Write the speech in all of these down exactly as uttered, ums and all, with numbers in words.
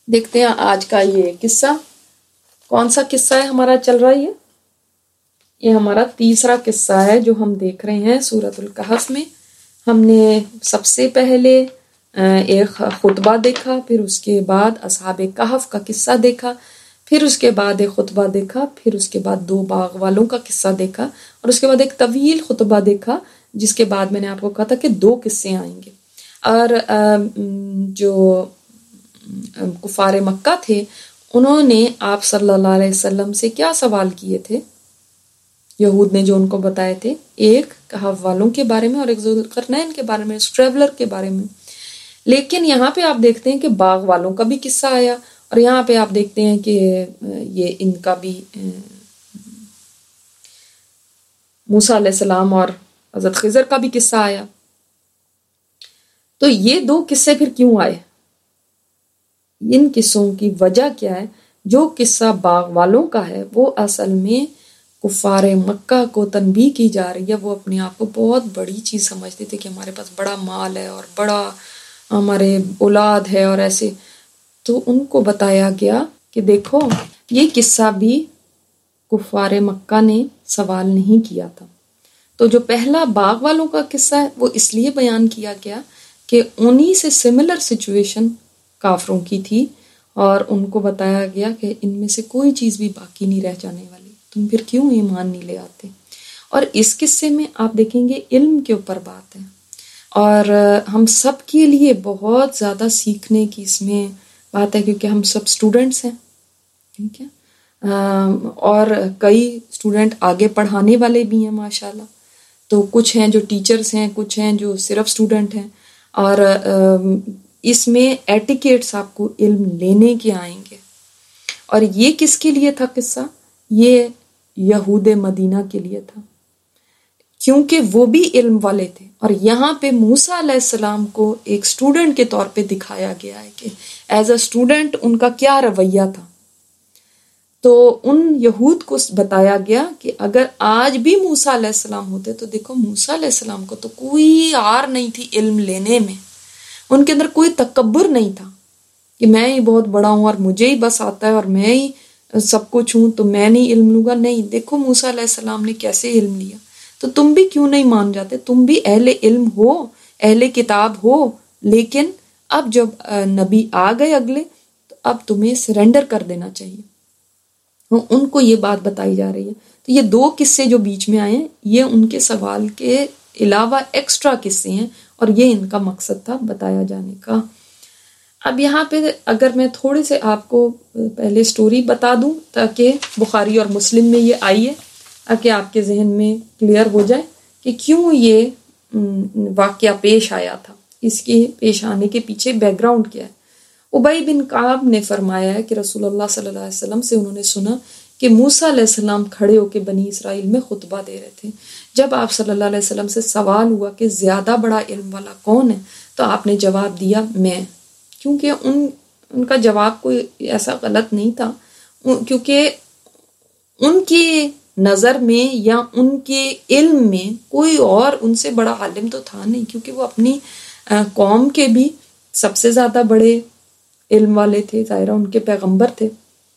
دیکھتے ہیں آج کا یہ قصہ کون سا قصہ ہے ہمارا چل رہا ہے. یہ ہمارا تیسرا قصہ ہے جو ہم دیکھ رہے ہیں سورۃ الکہف میں. ہم نے سب سے پہلے ایک خطبہ دیکھا، پھر اس کے بعد اصحاب کہف کا قصہ دیکھا، پھر اس کے بعد ایک خطبہ دیکھا، پھر اس کے بعد دو باغ والوں کا قصہ دیکھا، اور اس کے بعد ایک طویل خطبہ دیکھا جس کے بعد میں نے آپ کو کہا تھا کہ دو قصے آئیں گے. اور جو کفار مکہ تھے انہوں نے آپ صلی اللہ علیہ وسلم سے کیا سوال کیے تھے؟ یہود نے جو ان کو بتائے تھے، ایک کہف والوں کے بارے میں اور ایک ذوالقرنین کے بارے میں، اس ٹریولر کے بارے میں. لیکن یہاں پہ آپ دیکھتے ہیں کہ باغ والوں کا بھی قصہ آیا، اور یہاں پہ آپ دیکھتے ہیں کہ یہ ان کا بھی موسیٰ علیہ السلام اور حضرت خضر کا بھی قصہ آیا. تو یہ دو قصے پھر کیوں آئے؟ ان قصوں کی وجہ کیا ہے؟ جو قصہ باغ والوں کا ہے وہ اصل میں کفار مکہ کو تنبیہ کی جا رہی ہے. وہ اپنے آپ کو بہت بڑی چیز سمجھتے تھے کہ ہمارے پاس بڑا مال ہے اور بڑا ہمارے اولاد ہے اور ایسے. تو ان کو بتایا گیا کہ دیکھو یہ قصہ بھی کفار مکہ نے سوال نہیں کیا تھا. تو جو پہلا باغ والوں کا قصہ ہے وہ اس لیے بیان کیا گیا کہ انہی سے سملر سچویشن کافروں کی تھی، اور ان کو بتایا گیا کہ ان میں سے کوئی چیز بھی باقی نہیں رہ جانے والی، تم پھر کیوں ایمان نہیں لے آتے. اور اس قصے میں آپ دیکھیں گے علم کے اوپر بات ہے، اور ہم سب کے لیے بہت زیادہ سیکھنے کی اس میں بات ہے، کیونکہ ہم سب اسٹوڈنٹس ہیں. ٹھیک ہے، اور کئی اسٹوڈنٹ آگے پڑھانے والے بھی ہیں ماشاءاللہ. تو کچھ ہیں جو ٹیچرز ہیں، کچھ ہیں جو صرف اسٹوڈنٹ ہیں، اور اس میں ایٹیکیٹس آپ کو علم لینے کے آئیں گے. اور یہ کس کے لیے تھا قصہ؟ یہ یہود مدینہ کے لیے تھا، کیونکہ وہ بھی علم والے تھے. اور یہاں پہ موسیٰ علیہ السلام کو ایک اسٹوڈنٹ کے طور پہ دکھایا گیا ہے کہ ایز اے اسٹوڈنٹ ان کا کیا رویہ تھا. تو ان یہود کو بتایا گیا کہ اگر آج بھی موسیٰ علیہ السلام ہوتے تو دیکھو موسیٰ علیہ السلام کو تو کوئی آر نہیں تھی علم لینے میں، ان کے اندر کوئی تکبر نہیں تھا کہ میں ہی بہت بڑا ہوں اور مجھے ہی بس آتا ہے اور میں ہی سب کچھ ہوں تو میں نہیں علم لوں گا. نہیں، دیکھو موسیٰ علیہ السلام نے کیسے علم لیا. تو تم بھی کیوں نہیں مان جاتے؟ تم بھی اہل علم ہو، اہل کتاب ہو، لیکن اب جب نبی آ گئے اگلے تو اب تمہیں سرنڈر کر دینا چاہیے. ان کو یہ بات بتائی جا رہی ہے. تو یہ دو قصے جو بیچ میں آئے ہیں یہ ان کے سوال کے علاوہ ایکسٹرا قصے ہیں، اور یہ ان کا مقصد تھا بتایا جانے کا. اب یہاں پہ اگر میں تھوڑے سے آپ کو پہلے سٹوری بتا دوں تاکہ بخاری اور مسلم میں یہ آئی ہے، تاکہ آپ کے ذہن میں کلیئر ہو جائے کہ کیوں یہ واقعہ پیش آیا تھا، اس کے پیش آنے کے پیچھے بیک گراؤنڈ کیا ہے. ابی بن کعب نے فرمایا ہے کہ رسول اللہ صلی اللہ علیہ وسلم سے انہوں نے سنا کہ موسیٰ علیہ السلام کھڑے ہو کے بنی اسرائیل میں خطبہ دے رہے تھے. جب آپ صلی اللہ علیہ وسلم سے سوال ہوا کہ زیادہ بڑا علم والا کون ہے تو آپ نے جواب دیا میں، کیونکہ ان ان کا جواب کوئی ایسا غلط نہیں تھا، کیونکہ ان کی نظر میں یا ان کے علم میں کوئی اور ان سے بڑا عالم تو تھا نہیں، کیونکہ وہ اپنی قوم کے بھی سب سے زیادہ بڑے علم والے تھے، ظاہرہ ان کے پیغمبر تھے.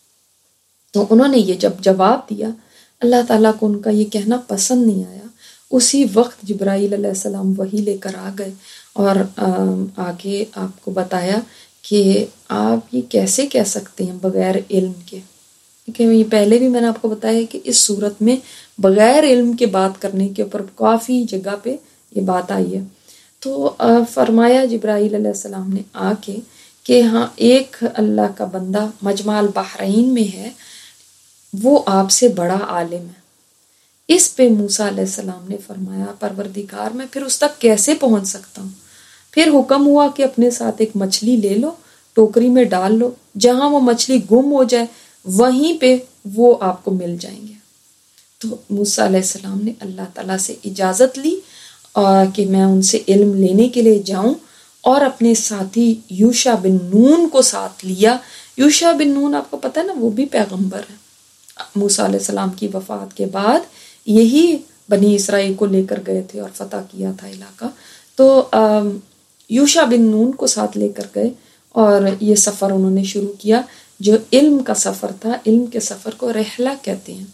تو انہوں نے یہ جب جواب دیا، اللہ تعالیٰ کو ان کا یہ کہنا پسند نہیں آیا. اسی وقت جبرائیل علیہ السلام وحی لے کر آ گئے اور آگے آپ کو بتایا کہ آپ یہ کیسے کہہ سکتے ہیں بغیر علم کے. یہ پہلے بھی میں نے آپ کو بتایا کہ اس صورت میں بغیر علم کے بات کرنے کے اوپر کافی جگہ پہ یہ بات آئی ہے. تو فرمایا جبرائیل علیہ السلام نے آ کے کہ ہاں ایک اللہ کا بندہ مجمع البحرین میں ہے، وہ آپ سے بڑا عالم ہے. اس پہ موسیٰ علیہ السلام نے فرمایا پروردگار میں پھر اس تک کیسے پہنچ سکتا ہوں؟ پھر حکم ہوا کہ اپنے ساتھ ایک مچھلی لے لو، ٹوکری میں ڈال لو، جہاں وہ مچھلی گم ہو جائے وہیں پہ وہ آپ کو مل جائیں گے. تو موسیٰ علیہ السلام نے اللہ تعالیٰ سے اجازت لی کہ میں ان سے علم لینے کے لیے جاؤں، اور اپنے ساتھی یوشع بن نون کو ساتھ لیا. یوشع بن نون آپ کو پتہ ہے نا، وہ بھی پیغمبر ہے. موسیٰ علیہ السلام کی وفات کے بعد یہی بنی اسرائیل کو لے کر گئے تھے اور فتح کیا تھا علاقہ. تو یوشع بن نون کو ساتھ لے کر گئے اور یہ سفر انہوں نے شروع کیا جو علم کا سفر تھا. علم کے سفر کو رحلہ کہتے ہیں.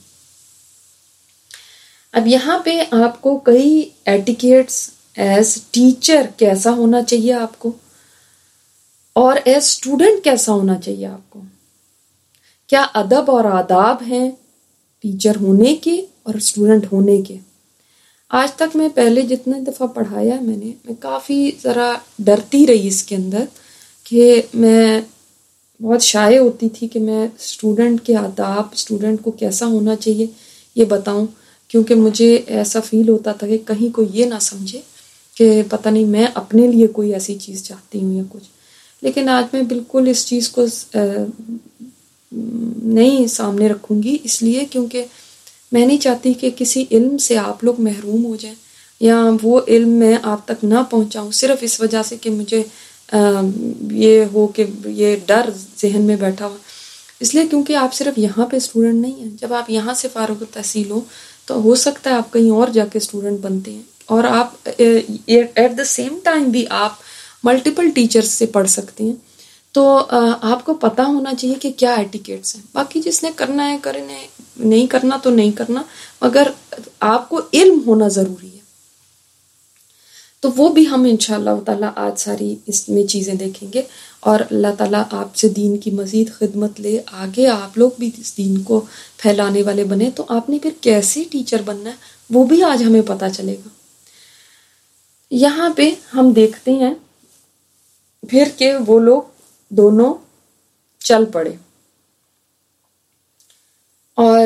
اب یہاں پہ آپ کو کئی ایٹیکیٹس ایز ٹیچر کیسا ہونا چاہیے آپ کو، اور ایز اسٹوڈنٹ کیسا ہونا چاہیے آپ کو، کیا ادب اور آداب ہیں ٹیچر ہونے کے اور اسٹوڈنٹ ہونے کے. آج تک میں پہلے جتنے دفعہ پڑھایا میں نے میں کافی ذرا ڈرتی رہی اس کے اندر کہ میں بہت شائع ہوتی تھی کہ میں اسٹوڈنٹ کے آداب، اسٹوڈنٹ کو کیسا ہونا چاہیے یہ بتاؤں، کیونکہ مجھے ایسا فیل ہوتا تھا کہ کہیں کوئی یہ نہ سمجھے کہ پتہ نہیں میں اپنے لیے کوئی ایسی چیز چاہتی ہوں یا کچھ. لیکن آج میں بالکل اس چیز کو نہیں سامنے رکھوں گی، اس لیے کیونکہ میں نہیں چاہتی کہ کسی علم سے آپ لوگ محروم ہو جائیں یا وہ علم میں آپ تک نہ پہنچاؤں صرف اس وجہ سے کہ مجھے یہ ہو کہ یہ ڈر ذہن میں بیٹھا ہوا. اس لیے کیونکہ آپ صرف یہاں پہ اسٹوڈنٹ نہیں ہیں. جب آپ یہاں سے فارغ التحصیل ہو تو ہو سکتا ہے آپ کہیں اور جا کے اسٹوڈنٹ بنتے ہیں، اور آپ ایٹ دا سیم ٹائم بھی آپ ملٹیپل ٹیچرز سے پڑھ سکتے ہیں. تو آپ کو پتہ ہونا چاہیے کہ کیا ایٹیکیٹس ہیں. باقی جس نے کرنا ہے کرنے، نہیں کرنا تو نہیں کرنا، مگر آپ کو علم ہونا ضروری ہے. تو وہ بھی ہم انشاءاللہ تعالیٰ آج ساری اس میں چیزیں دیکھیں گے، اور اللہ تعالیٰ آپ سے دین کی مزید خدمت لے، آگے آپ لوگ بھی اس دین کو پھیلانے والے بنے. تو آپ نے پھر کیسے ٹیچر بننا ہے وہ بھی آج ہمیں پتہ چلے گا. یہاں پہ ہم دیکھتے ہیں پھر کہ وہ لوگ دونوں چل پڑے، اور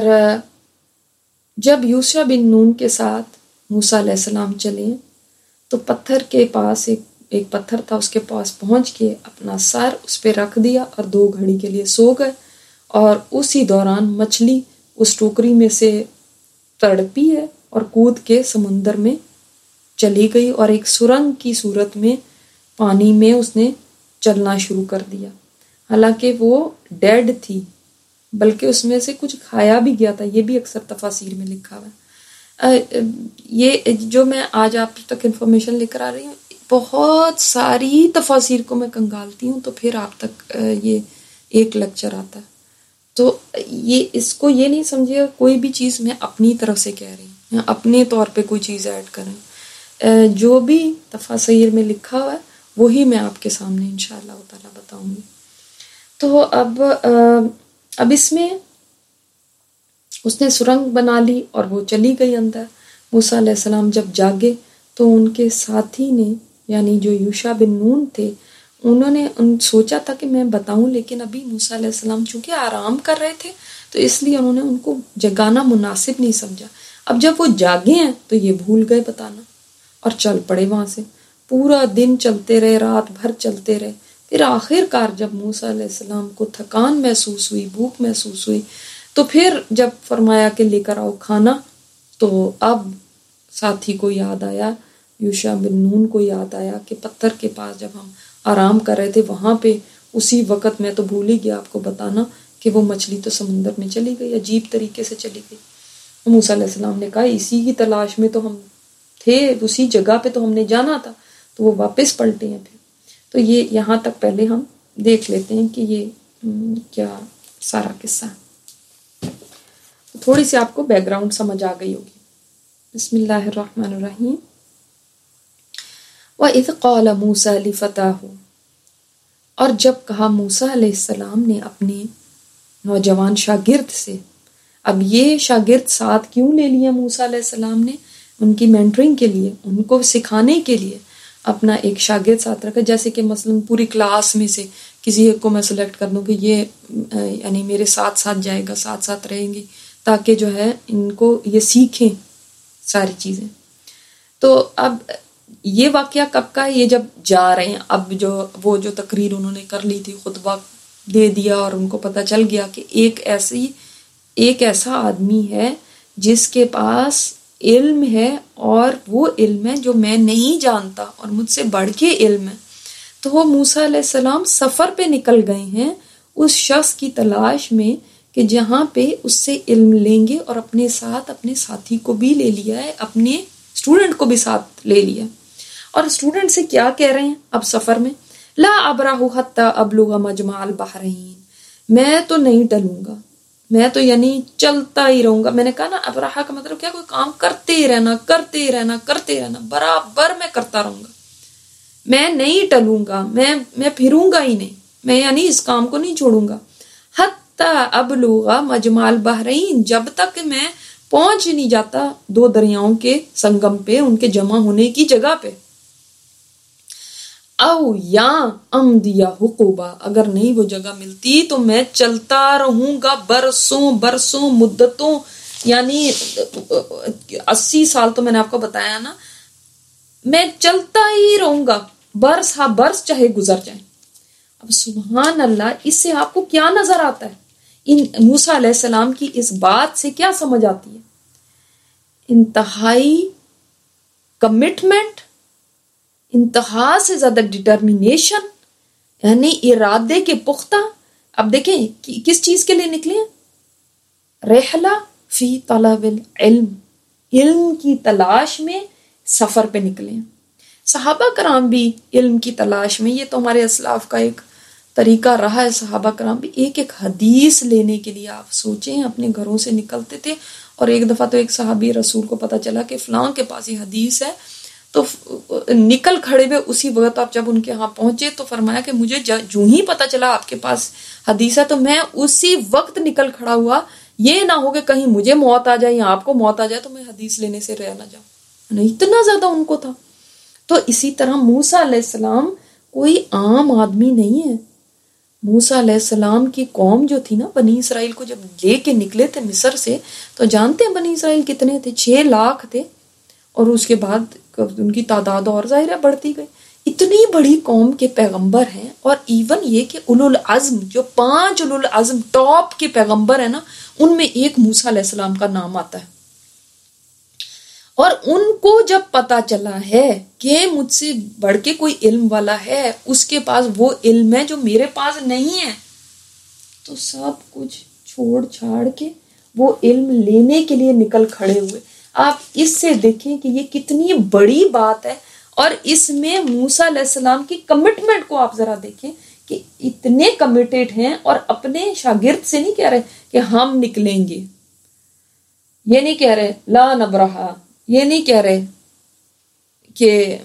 جب یوشع بن نون کے ساتھ موسیٰ علیہ السلام چلے تو پتھر کے پاس ایک ایک پتھر تھا، اس کے پاس پہنچ کے اپنا سر اس پہ رکھ دیا اور دو گھڑی کے لیے سو گئے. اور اسی دوران مچھلی اس ٹوکری میں سے تڑپی ہے اور کود کے سمندر میں چلی گئی، اور ایک سرنگ کی صورت میں پانی میں اس نے چلنا شروع کر دیا. حالانکہ وہ ڈیڈ تھی، بلکہ اس میں سے کچھ کھایا بھی گیا تھا. یہ بھی اکثر تفاسیر میں لکھا ہوا ہے. یہ جو میں آج آپ تک انفارمیشن لے کر آ رہی ہوں، بہت ساری تفاسیر کو میں کنگالتی ہوں تو پھر آپ تک یہ ایک لیکچر آتا ہے. تو یہ اس کو یہ نہیں سمجھے کوئی بھی چیز میں اپنی طرف سے کہہ رہی ہوں، اپنے طور پہ کوئی چیز ایڈ کریں. جو بھی تفاسیر میں لکھا ہوا ہے وہی میں آپ کے سامنے انشاءاللہ تعالیٰ بتاؤں گی. تو اب اب اس میں اس نے سرنگ بنا لی اور وہ چلی گئی اندر. موسیٰ علیہ السلام جب جاگے تو ان کے ساتھی نے، یعنی جو یوشع بن نون تھے، انہوں نے ان سوچا تھا کہ میں بتاؤں، لیکن ابھی موسیٰ علیہ السلام چونکہ آرام کر رہے تھے تو اس لیے انہوں نے ان کو جگانا مناسب نہیں سمجھا. اب جب وہ جاگے ہیں تو یہ بھول گئے بتانا اور چل پڑے وہاں سے. پورا دن چلتے رہے، رات بھر چلتے رہے. پھر آخر کار جب موسیٰ علیہ السلام کو تھکان محسوس ہوئی، بھوک محسوس ہوئی، تو پھر جب فرمایا کہ لے کر آؤ کھانا، تو اب ساتھی کو یاد آیا، یوشع بن نون کو یاد آیا کہ پتھر کے پاس جب ہم آرام کر رہے تھے وہاں پہ اسی وقت میں تو بھول ہی گیا آپ کو بتانا کہ وہ مچھلی تو سمندر میں چلی گئی، عجیب طریقے سے چلی گئی. موسیٰ علیہ السلام نے کہا اسی کی تلاش میں تو ہم تھے، اسی جگہ پہ تو ہم نے جانا تھا. تو وہ واپس پلٹے ہیں. پھر تو یہ یہاں تک پہلے ہم دیکھ لیتے ہیں کہ یہ کیا سارا قصہ ہے. تھوڑی سی آپ کو بیک گراؤنڈ سمجھ آ گئی ہوگی. بسم اللہ الرحمن الرحیم. وَإِذْ قَالَ مُوسَىٰ لِفَتَاهُ، اور جب کہا موسیٰ علیہ السلام نے اپنے نوجوان شاگرد سے. اب یہ شاگرد ساتھ کیوں لے لیا موسیٰ علیہ السلام نے؟ ان کی مینٹرنگ کے لیے، ان کو سکھانے کے لیے اپنا ایک شاگرد ساتھ رکھا. جیسے کہ مثلا پوری کلاس میں سے کسی ایک کو میں سلیکٹ کر دوں کہ یہ یعنی میرے ساتھ ساتھ جائے گا، ساتھ ساتھ رہیں گی، تاکہ جو ہے ان کو یہ سیکھیں ساری چیزیں. تو اب یہ واقعہ کب کا ہے؟ یہ جب جا رہے ہیں. اب جو وہ جو تقریر انہوں نے کر لی تھی، خطبہ دے دیا اور ان کو پتہ چل گیا کہ ایک ایسی ایک ایسا آدمی ہے جس کے پاس علم ہے، اور وہ علم ہے جو میں نہیں جانتا اور مجھ سے بڑھ کے علم ہے. تو وہ موسیٰ علیہ السلام سفر پہ نکل گئے ہیں اس شخص کی تلاش میں کہ جہاں پہ اس سے علم لیں گے، اور اپنے ساتھ اپنے ساتھی کو بھی لے لیا ہے، اپنے اسٹوڈنٹ کو بھی ساتھ لے لیا. اور اسٹوڈنٹ سے کیا کہہ رہے ہیں اب سفر میں؟ لا ابرح حتی ابلغ مجمع البحرین، میں تو نہیں ٹلوں گا، میں تو یعنی چلتا ہی رہوں گا. میں نے کہا نا ابرحہ کا مطلب کیا، کوئی کام کرتے ہی رہنا کرتے ہی رہنا کرتے رہنا برابر میں کرتا رہوں گا، میں نہیں ٹلوں گا، میں میں پھروں گا ہی نہیں، میں یعنی اس کام کو نہیں چھوڑوں گا. حتی ابلغ مجمع البحرین، جب تک میں پہنچ نہیں جاتا دو دریاؤں کے سنگم پہ، ان کے جمع ہونے کی جگہ پہ. او یا امدیا حقوبہ، اگر نہیں وہ جگہ ملتی تو میں چلتا رہوں گا برسوں برسوں مدتوں، یعنی اسی سال تو میں نے آپ کو بتایا نا، میں چلتا ہی رہوں گا، برس ہاں برس چاہے گزر جائیں. اب سبحان اللہ، اس سے آپ کو کیا نظر آتا ہے؟ ان موسیٰ علیہ السلام کی اس بات سے کیا سمجھ آتی ہے؟ انتہائی کمٹمنٹ، انتہا سے زیادہ ڈٹرمینیشن، یعنی ارادے کے پختہ. اب دیکھیں کس چیز کے لیے نکلے ہیں؟ رحلہ فی طلب العلم، علم کی تلاش میں سفر پہ نکلے ہیں. صحابہ کرام بھی علم کی تلاش میں، یہ تو ہمارے اسلاف کا ایک طریقہ رہا ہے. صحابہ کرام بھی ایک ایک حدیث لینے کے لیے، آپ سوچیں، اپنے گھروں سے نکلتے تھے. اور ایک دفعہ تو ایک صحابی رسول کو پتا چلا کہ فلاں کے پاس یہ حدیث ہے، تو نکل کھڑے ہوئے اسی وقت. آپ جب ان کے ہاں پہنچے تو فرمایا کہ مجھے جو ہی پتا چلا آپ کے پاس حدیث ہے تو میں اسی وقت نکل کھڑا ہوا. یہ نہ ہو کہ کہیں مجھے موت آ جائے یا آپ کو موت آ جائے تو میں حدیث لینے سے رہ نہ جاؤں. اتنا زیادہ ان کو تھا. تو اسی طرح موسیٰ علیہ السلام کوئی عام آدمی نہیں ہے. موسیٰ علیہ السلام کی قوم جو تھی نا، بنی اسرائیل کو جب لے کے نکلے تھے مصر سے، تو جانتے ہیں بنی اسرائیل کتنے تھے؟ چھ لاکھ تھے. اور اس کے بعد ان کی تعداد اور ظاہر ہے بڑھتی گئی. اتنی بڑی قوم کے پیغمبر ہیں، اور ایون یہ کہ اولو العزم، جو پانچ اولو العزم ٹاپ کے پیغمبر ہیں نا، ان میں ایک موسیٰ علیہ السلام کا نام آتا ہے. اور ان کو جب پتا چلا ہے کہ مجھ سے بڑھ کے کوئی علم والا ہے، اس کے پاس وہ علم ہے جو میرے پاس نہیں ہے، تو سب کچھ چھوڑ چھاڑ کے وہ علم لینے کے لیے نکل کھڑے ہوئے. آپ اس سے دیکھیں کہ یہ کتنی بڑی بات ہے. اور اس میں موسیٰ علیہ السلام کی کمٹمنٹ کو آپ ذرا دیکھیں کہ اتنے کمیٹیڈ ہیں، اور اپنے شاگرد سے نہیں کہہ رہے کہ ہم نکلیں گے، یہ نہیں کہہ رہے لا نبرہا، یہ نہیں کہہ رہے کہ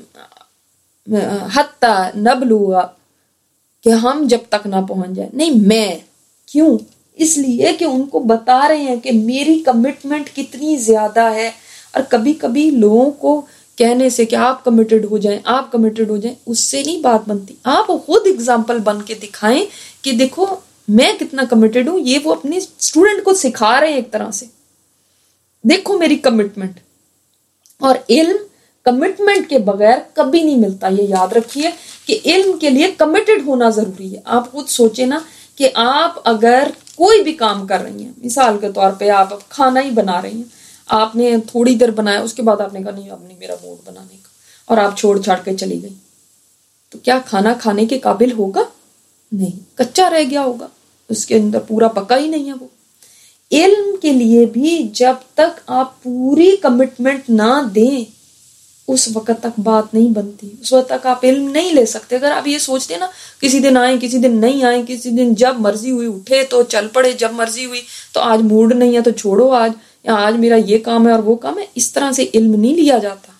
حتی نبلغ، کہ ہم جب تک نہ پہنچ جائیں. نہیں، میں کیوں؟ اس لیے کہ ان کو بتا رہے ہیں کہ میری کمٹمنٹ کتنی زیادہ ہے. اور کبھی کبھی لوگوں کو کہنے سے کہ آپ کمیٹڈ ہو جائیں، آپ کمیٹڈ ہو جائیں، اس سے نہیں بات بنتی. آپ خود اگزامپل بن کے دکھائیں کہ دیکھو میں کتنا کمیٹڈ ہوں. یہ وہ اپنے اسٹوڈنٹ کو سکھا رہے ہیں ایک طرح سے، دیکھو میری کمٹمنٹ. اور علم کمٹمنٹ کے بغیر کبھی نہیں ملتا. یہ یاد رکھیے کہ علم کے لیے کمیٹڈ ہونا ضروری ہے. آپ خود سوچیں نا کہ آپ اگر کوئی بھی کام کر رہی ہیں، مثال کے طور پہ آپ کھانا ہی بنا رہی ہیں، آپ نے تھوڑی دیر بنایا، اس کے بعد آپ نے کہا نہیں اب نہیں میرا موڈ بنانے کا، اور آپ چھوڑ چھاڑ کے چلی گئی، تو کیا کھانا کھانے کے قابل ہوگا؟ نہیں، کچا رہ گیا ہوگا، اس کے اندر پورا پکا ہی نہیں ہے وہ. علم کے لیے بھی جب تک آپ پوری کمٹمنٹ نہ دیں اس وقت تک بات نہیں بنتی، اس وقت تک آپ علم نہیں لے سکتے. اگر آپ یہ سوچتے نا کسی دن آئیں کسی دن نہیں آئیں، کسی دن جب مرضی ہوئی اٹھے تو چل پڑے، جب مرضی ہوئی تو آج موڈ نہیں ہے تو چھوڑو آج، یا آج میرا یہ کام ہے اور وہ کام ہے، اس طرح سے علم نہیں لیا جاتا.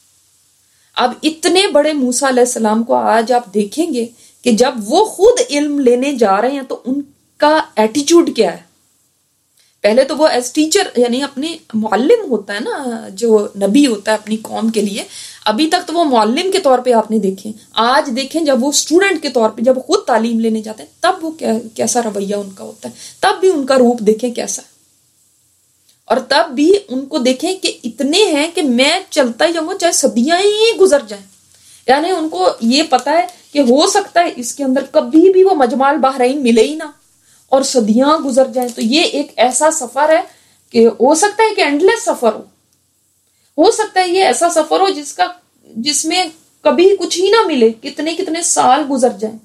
اب اتنے بڑے موسیٰ علیہ السلام کو آج آپ دیکھیں گے کہ جب وہ خود علم لینے جا رہے ہیں تو ان کا ایٹیچیوڈ کیا ہے. پہلے تو وہ ایز ٹیچر، یعنی اپنے معلم ہوتا ہے نا، جو نبی ہوتا ہے اپنی قوم کے لیے، ابھی تک تو وہ معلم کے طور پہ آپ نے دیکھیں. آج دیکھیں جب وہ اسٹوڈنٹ کے طور پہ جب خود تعلیم لینے جاتے ہیں تب وہ کیسا رویہ ان کا ہوتا ہے، تب بھی ان کا روپ دیکھیں کیسا ہے. اور تب بھی ان کو دیکھیں کہ اتنے ہیں کہ میں چلتا ہی جاؤں گا چاہے صدیاں ہی گزر جائیں. یعنی ان کو یہ پتا ہے کہ ہو سکتا ہے اس کے اندر کبھی بھی وہ مجمع البحرین ملے ہی نہ، اور صدیاں گزر جائیں. تو یہ ایک ایسا سفر ہے کہ ہو سکتا ہے کہ اینڈلیس سفر ہو ہو سکتا ہے یہ ایسا سفر ہو جس کا جس میں کبھی کچھ ہی نہ ملے، کتنے کتنے سال گزر جائیں.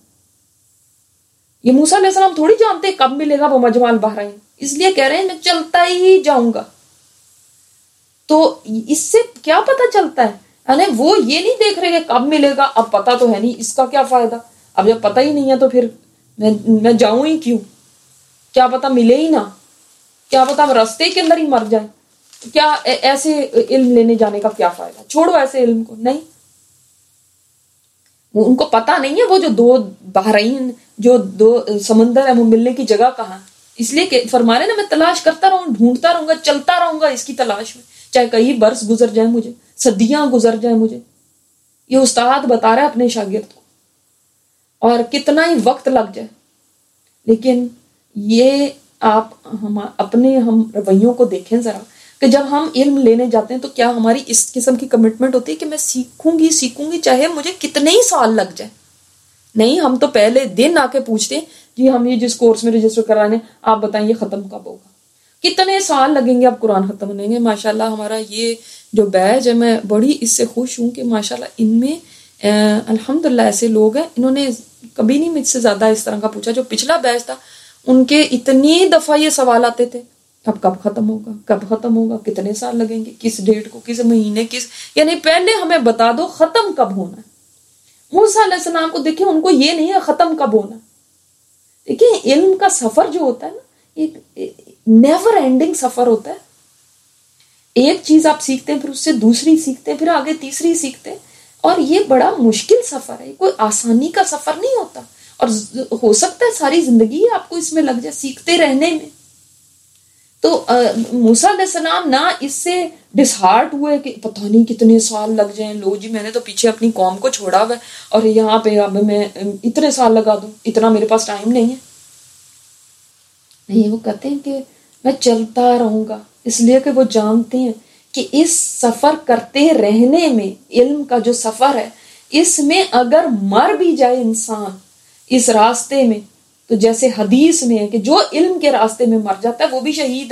یہ موسیٰ علیہ السلام تھوڑی جانتے کب ملے گا وہ مجمع البحرین، اس لیے کہہ رہے ہیں میں چلتا ہی جاؤں گا. تو اس سے کیا پتا چلتا ہے؟ یعنی وہ یہ نہیں دیکھ رہے کہ کب ملے گا، اب پتا تو ہے نہیں اس کا کیا فائدہ، اب جب پتہ ہی نہیں ہے تو پھر میں میں جاؤں ہی کیوں؟ کیا پتہ ملے ہی نہ، کیا پتہ ہم راستے کے اندر ہی مر جائیں، کیا ایسے علم لینے جانے کا کیا فائدہ؟ چھوڑو ایسے علم کو. نہیں، ان کو پتہ نہیں ہے وہ جو دو بحرین، جو دو سمندر ہے، وہ ملنے کی جگہ کہاں ہے. اس لیے کہ فرما رہے نا میں تلاش کرتا رہوں، ڈھونڈتا رہوں گا، چلتا رہوں گا اس کی تلاش میں، چاہے کئی برس گزر جائیں، مجھے صدیاں گزر جائیں. مجھے یہ استاد بتا رہا ہے اپنے شاگرد کو، اور کتنا ہی وقت لگ جائے. لیکن یہ آپ ہم اپنے ہم رویوں کو دیکھیں ذرا، کہ جب ہم علم لینے جاتے ہیں تو کیا ہماری اس قسم کی کمٹمنٹ ہوتی ہے کہ میں سیکھوں گی سیکھوں گی چاہے مجھے کتنے ہی سال لگ جائے. نہیں، ہم تو پہلے دن آ کے پوچھتے ہیں جی ہم یہ جس کورس میں رجسٹر کرانے آپ بتائیں یہ ختم کب ہوگا، کتنے سال لگیں گے اب قرآن ختم ہونے گے. ماشاءاللہ ہمارا یہ جو بیچ ہے، میں بڑی اس سے خوش ہوں کہ ماشاءاللہ ان میں الحمدللہ ایسے لوگ ہیں، انہوں نے کبھی نہیں مجھ سے زیادہ اس طرح کا پوچھا. جو پچھلا بیچ تھا ان کے اتنی دفعہ یہ سوال آتے تھے اب کب ختم ہوگا، کب ختم ہوگا، کتنے سال لگیں گے، کس ڈیٹ کو، کس مہینے، کس، یعنی پہلے ہمیں بتا دو ختم کب ہونا ہے. موسیٰ علیہ السلام کو دیکھیں، ان کو یہ نہیں ہے ختم کب ہونا. دیکھیں علم کا سفر جو ہوتا ہے نا، ایک نیور اینڈنگ سفر ہوتا ہے. ایک چیز آپ سیکھتے ہیں، پھر اس سے دوسری سیکھتے ہیں، پھر آگے تیسری سیکھتے ہیں، اور یہ بڑا مشکل سفر ہے، کوئی آسانی کا سفر نہیں ہوتا. اور ہو سکتا ہے ساری زندگی آپ کو اس میں لگ جائے سیکھتے رہنے میں. تو موسیٰ علیہ السلام نہ اس سے ڈسہارٹ ہوئے کہ پتہ نہیں کتنے سال لگ جائیں، لو جی میں نے تو پیچھے اپنی قوم کو چھوڑا ہوا ہے اور یہاں پہ اب میں اتنے سال لگا دوں، اتنا میرے پاس ٹائم نہیں ہے. نہیں، وہ کہتے ہیں کہ میں چلتا رہوں گا، اس لیے کہ وہ جانتے ہیں کہ اس سفر کرتے رہنے میں، علم کا جو سفر ہے اس میں اگر مر بھی جائے انسان اس راستے میں، تو جیسے حدیث میں ہے کہ جو علم کے راستے میں مر جاتا ہے وہ بھی شہید ہے.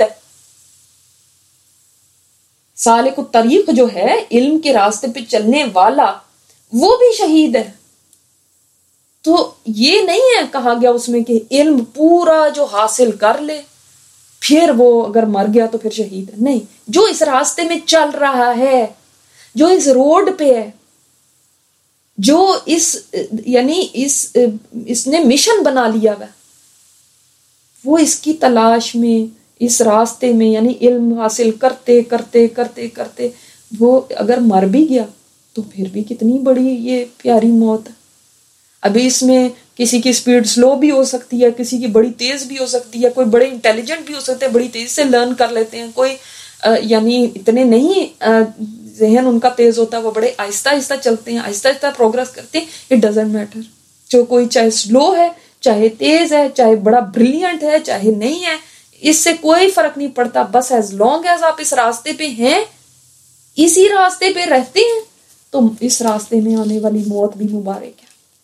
سالک الطریق جو ہے علم کے راستے پہ چلنے والا، وہ بھی شہید ہے. تو یہ نہیں ہے کہا گیا اس میں کہ علم پورا جو حاصل کر لے پھر وہ اگر مر گیا تو پھر شہید ہے. نہیں، جو اس راستے میں چل رہا ہے، جو اس روڈ پہ ہے، جو اس یعنی اس اس نے مشن بنا لیا ہے، وہ اس کی تلاش میں، اس راستے میں، یعنی علم حاصل کرتے کرتے کرتے کرتے وہ اگر مر بھی گیا تو پھر بھی کتنی بڑی یہ پیاری موت ہے. ابھی اس میں کسی کی سپیڈ سلو بھی ہو سکتی ہے، کسی کی بڑی تیز بھی ہو سکتی ہے، کوئی بڑے انٹیلیجنٹ بھی ہو سکتے ہیں، بڑی تیز سے لرن کر لیتے ہیں، کوئی یعنی اتنے نہیں ذہن ان کا تیز ہوتا ہے، وہ بڑے آہستہ آہستہ چلتے ہیں، آہستہ آہستہ پروگرس کرتے ہیں. اٹ ڈزنٹ میٹر، جو کوئی چاہے سلو ہے، چاہے تیز ہے، چاہے بڑا بریلینٹ ہے، چاہے نہیں ہے، اس سے کوئی فرق نہیں پڑتا. بس ایز لانگ ایز آپ اس راستے پہ ہیں، اسی راستے پہ رہتے ہیں، تو اس راستے میں آنے والی موت بھی مبارک ہے.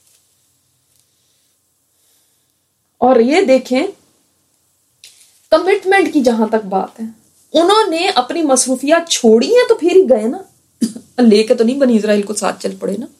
اور یہ دیکھیں کمٹمنٹ کی جہاں تک بات ہے، انہوں نے اپنی مصروفیات چھوڑی ہیں تو پھر ہی گئے نا، لے کے تو نہیں بنی اسرائیل کو ساتھ چل پڑے نا.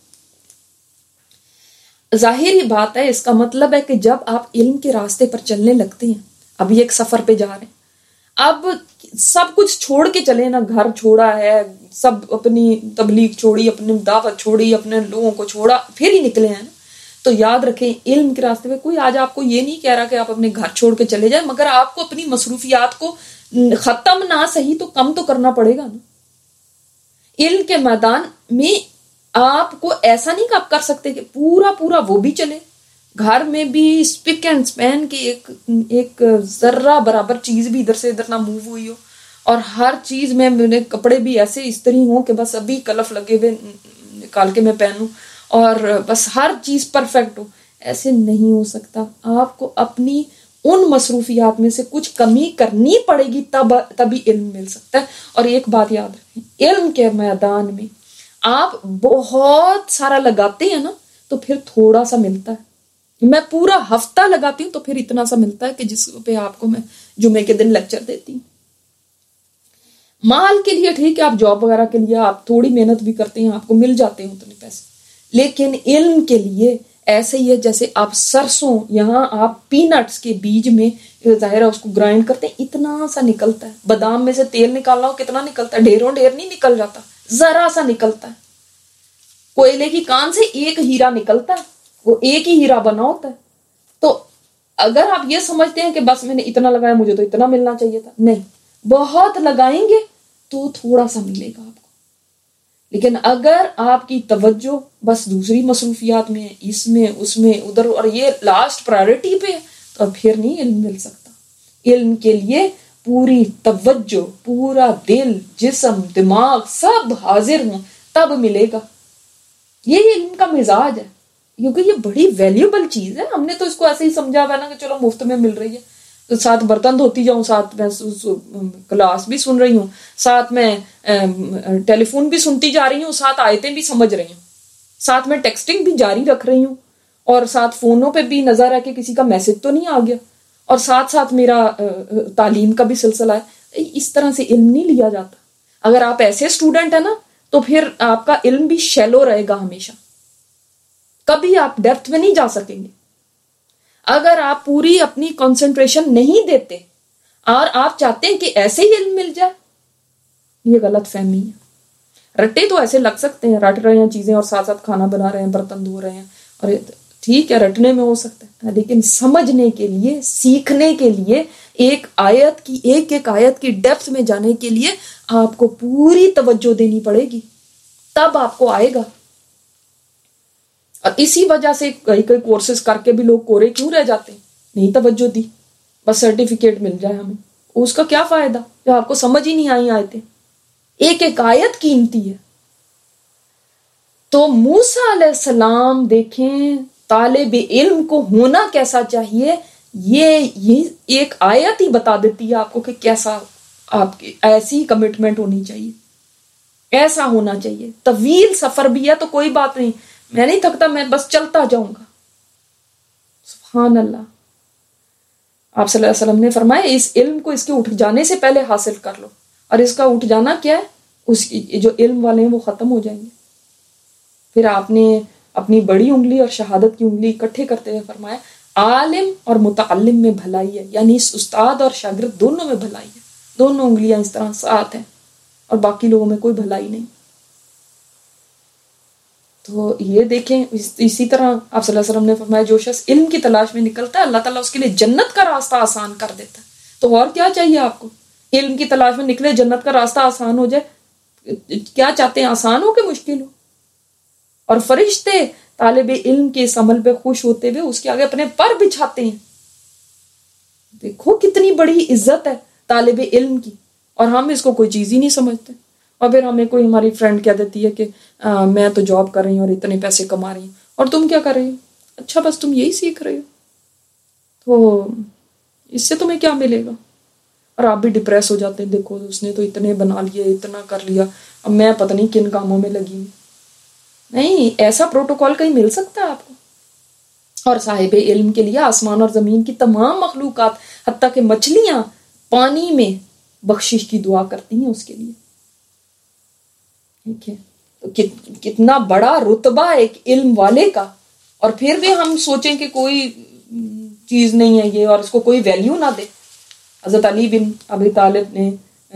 ظاہری بات ہے، اس کا مطلب ہے کہ جب آپ علم کے راستے پر چلنے لگتے ہیں، اب یہ ایک سفر پہ جا رہے ہیں، اب سب کچھ چھوڑ کے چلے نا، گھر چھوڑا ہے، سب اپنی تبلیغ چھوڑی، اپنی دعوت چھوڑی، اپنے لوگوں کو چھوڑا، پھر ہی نکلے ہیں نا. تو یاد رکھیں علم کے راستے پہ کوئی آج آپ کو یہ نہیں کہہ رہا کہ آپ اپنے گھر چھوڑ کے چلے جائیں، مگر آپ کو اپنی مصروفیات کو ختم نہ صحیح تو کم تو کرنا پڑے گا نا. علم کے میدان میں آپ کو ایسا نہیں کہ آپ کر سکتے کہ پورا پورا وہ بھی چلے، گھر میں بھی اسپک اینڈ اسپین کی ایک ایک ذرہ برابر چیز بھی ادھر سے ادھر نہ موو ہوئی ہو، اور ہر چیز میں میرے کپڑے بھی ایسے استری ہوں کہ بس ابھی کلف لگے ہوئے نکال کے میں پہنوں، اور بس ہر چیز پرفیکٹ ہو. ایسے نہیں ہو سکتا. آپ کو اپنی ان مصروفیات میں سے کچھ کمی کرنی پڑے گی، تب تبھی علم مل سکتا ہے. اور ایک بات یاد رکھیں، علم کے میدان میں آپ بہت سارا لگاتے ہیں نا تو پھر تھوڑا سا ملتا ہے. میں پورا ہفتہ لگاتی ہوں تو پھر اتنا سا ملتا ہے کہ جس پہ آپ کو میں جمعے کے دن لیکچر دیتی ہوں. مال کے لیے ٹھیک ہے، آپ جاب وغیرہ کے لیے آپ تھوڑی محنت بھی کرتے ہیں، آپ کو مل جاتے ہیں اتنے پیسے، لیکن علم کے لیے ایسے ہی ہے جیسے آپ سرسوں، یہاں آپ پی نٹس کے بیج میں ظاہر ہے اس کو گرائنڈ کرتے ہیں، اتنا سا نکلتا ہے. بادام میں سے تیل نکالنا ہو کتنا نکلتا ہے، ڈھیروں ڈھیر نہیں نکل جاتا، ذرا سا نکلتا ہے. کوئلے کی کان سے ایک ہیرا نکلتا ہے، وہ ایک ہی ہیرا بنا ہوتا ہے. تو اگر آپ یہ سمجھتے ہیں کہ بس میں نے اتنا لگایا مجھے تو اتنا ملنا چاہیے تھا، نہیں، بہت لگائیں گے تو تھوڑا سا ملے گا آپ کو. لیکن اگر آپ کی توجہ بس دوسری مصروفیات میں، اس میں اس میں ادھر، اور یہ لاسٹ پرائرٹی پہ، تو پھر نہیں علم مل سکتا. علم کے لیے پوری توجہ، پورا دل، جسم، دماغ سب حاضر ہوں تب ملے گا. یہ علم کا مزاج ہے، کیونکہ یہ بڑی ویلیوبل چیز ہے. ہم نے تو اس کو ایسے ہی سمجھا ہوا نا کہ چلو مفت میں مل رہی ہے، تو ساتھ برتن دھوتی جاؤں، ساتھ میں کلاس بھی سن رہی ہوں، ساتھ میں ٹیلی فون بھی سنتی جا رہی ہوں، ساتھ آیتیں بھی سمجھ رہی ہوں، ساتھ میں ٹیکسٹنگ بھی جاری رکھ رہی ہوں، اور ساتھ فونوں پہ بھی نظر ہے کہ کسی کا میسج تو نہیں آ گیا، اور ساتھ ساتھ میرا تعلیم کا بھی سلسلہ ہے. اس طرح سے علم نہیں لیا جاتا. اگر آپ ایسے اسٹوڈنٹ ہیں نا تو پھر آپ کا علم بھی شیلو رہے گا ہمیشہ، کبھی آپ ڈیپتھ میں نہیں جا سکیں گے. اگر آپ پوری اپنی کنسنٹریشن نہیں دیتے اور آپ چاہتے ہیں کہ ایسے ہی علم مل جائے، یہ غلط فہمی ہے. رٹے تو ایسے لگ سکتے ہیں، رٹ رہے ہیں چیزیں اور ساتھ ساتھ کھانا بنا رہے ہیں، برتن دھو رہے ہیں، اور ٹھیک ہے رٹنے میں ہو سکتا ہے، لیکن سمجھنے کے لیے، سیکھنے کے لیے، ایک آیت کی ایک ایک آیت کی ڈیپتھ میں جانے کے لیے آپ کو پوری توجہ دینی پڑے گی، تب آپ کو آئے گا. اور اسی وجہ سے کئی کئی کورسز کر کے بھی لوگ کورے کیوں رہ جاتے ہیں؟ نہیں توجہ دی، بس سرٹیفکیٹ مل جائے ہمیں، اس کا کیا فائدہ جب آپ کو سمجھ ہی نہیں آئی آیتیں. ایک ایک آیت قیمتی ہے. تو موسیٰ علیہ السلام دیکھیں طالب علم کو ہونا کیسا چاہیے، یہ یہ ایک آیت ہی بتا دیتی ہے آپ کو کہ کیسا آپ کی ایسی کمٹمنٹ ہونی چاہیے، ایسا ہونا چاہیے. طویل سفر بھی ہے تو کوئی بات نہیں، میں نہیں تھکتا، میں بس چلتا جاؤں گا. سبحان اللہ. آپ صلی اللہ علیہ وسلم نے فرمایا اس علم کو اس کے اٹھ جانے سے پہلے حاصل کر لو. اور اس کا اٹھ جانا کیا ہے؟ اس کی جو علم والے ہیں وہ ختم ہو جائیں گے. پھر آپ نے اپنی بڑی انگلی اور شہادت کی انگلی اکٹھے کرتے ہوئے فرمایا عالم اور متعلم میں بھلائی ہے، یعنی اس استاد اور شاگرد دونوں میں بھلائی ہے. دونوں انگلیاں اس طرح ساتھ ہیں اور باقی لوگوں میں کوئی بھلائی نہیں. تو یہ دیکھیں اسی طرح آپ صلی اللہ علیہ وسلم نے فرمایا جو شخص علم کی تلاش میں نکلتا ہے اللہ تعالیٰ اس کے لیے جنت کا راستہ آسان کر دیتا ہے. تو اور کیا چاہیے آپ کو؟ علم کی تلاش میں نکلے، جنت کا راستہ آسان ہو جائے. کیا چاہتے ہیں؟ آسان ہو کہ مشکل ہو؟ اور فرشتے طالب علم کے اس عمل پہ خوش ہوتے ہوئے اس کے آگے اپنے پر بچھاتے ہیں. دیکھو کتنی بڑی عزت ہے طالب علم کی، اور ہم اس کو کوئی چیز ہی نہیں سمجھتے. اور پھر ہمیں کوئی ہماری فرینڈ کہہ دیتی ہے کہ میں تو جاب کر رہی ہوں اور اتنے پیسے کما رہی ہوں، اور تم کیا کر رہی ہو؟ اچھا بس تم یہی سیکھ رہی ہو، تو اس سے تمہیں کیا ملے گا؟ اور آپ بھی ڈپریس ہو جاتے ہیں، دیکھو اس نے تو اتنے بنا لیے، اتنا کر لیا، اب میں پتہ نہیں کن کاموں میں لگی ہوں. نہیں، ایسا پروٹوکول کہیں مل سکتا ہے آپ کو؟ اور صاحب علم کے لیے آسمان اور زمین کی تمام مخلوقات حتیٰ کہ مچھلیاں پانی میں بخشش کی دعا کرتی ہیں اس کے لیے. ٹھیک ہے، تو کتنا بڑا رتبہ ایک علم والے کا. اور پھر بھی ہم سوچیں کہ کوئی چیز نہیں ہے یہ، اور اس کو کوئی ویلیو نہ دے. حضرت علی بن ابی طالب نے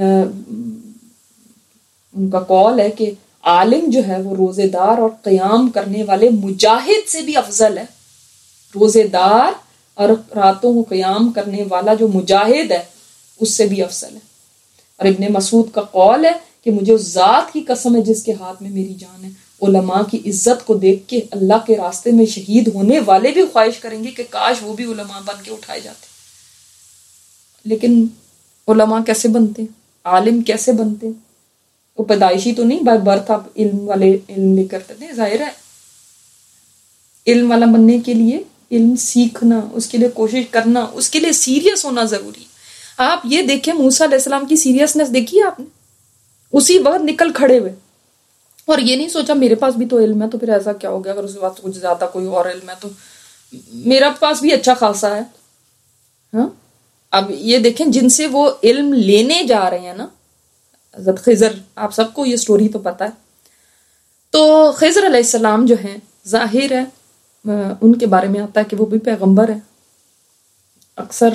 ان کا قول ہے کہ عالم جو ہے وہ روزے دار اور قیام کرنے والے مجاہد سے بھی افضل ہے. روزے دار اور راتوں کو قیام کرنے والا جو مجاہد ہے اس سے بھی افضل ہے. اور ابن مسعود کا قول ہے کہ مجھے اس ذات کی قسم ہے جس کے ہاتھ میں میری جان ہے، علماء کی عزت کو دیکھ کے اللہ کے راستے میں شہید ہونے والے بھی خواہش کریں گے کہ کاش وہ بھی علماء بن کے اٹھائے جاتے. لیکن علماء کیسے بنتے ہیں؟ عالم کیسے بنتے ہیں؟ وہ پیدائشی تو نہیں بائی برتھ آپ علم والے علم لے کرتے تھے. ظاہر ہے علم والا بننے کے لیے علم سیکھنا، اس کے لیے کوشش کرنا، اس کے لیے سیریس ہونا ضروری. آپ یہ دیکھیں موسیٰ علیہ السلام کی سیریسنس دیکھی آپ نے، اسی وقت نکل کھڑے ہوئے اور یہ نہیں سوچا میرے پاس بھی تو علم ہے تو پھر ایسا کیا ہو گیا اگر اس کے پاس کچھ زیادہ کوئی اور علم ہے تو میرا پاس بھی اچھا خاصا ہے. ہاں اب یہ دیکھیں جن سے وہ علم لینے جا رہے ہیں نا، حضرت خضر، آپ سب کو یہ سٹوری تو پتہ ہے. تو خضر علیہ السلام جو ہیں ظاہر ہے ان کے بارے میں آتا ہے کہ وہ بھی پیغمبر ہیں. اکثر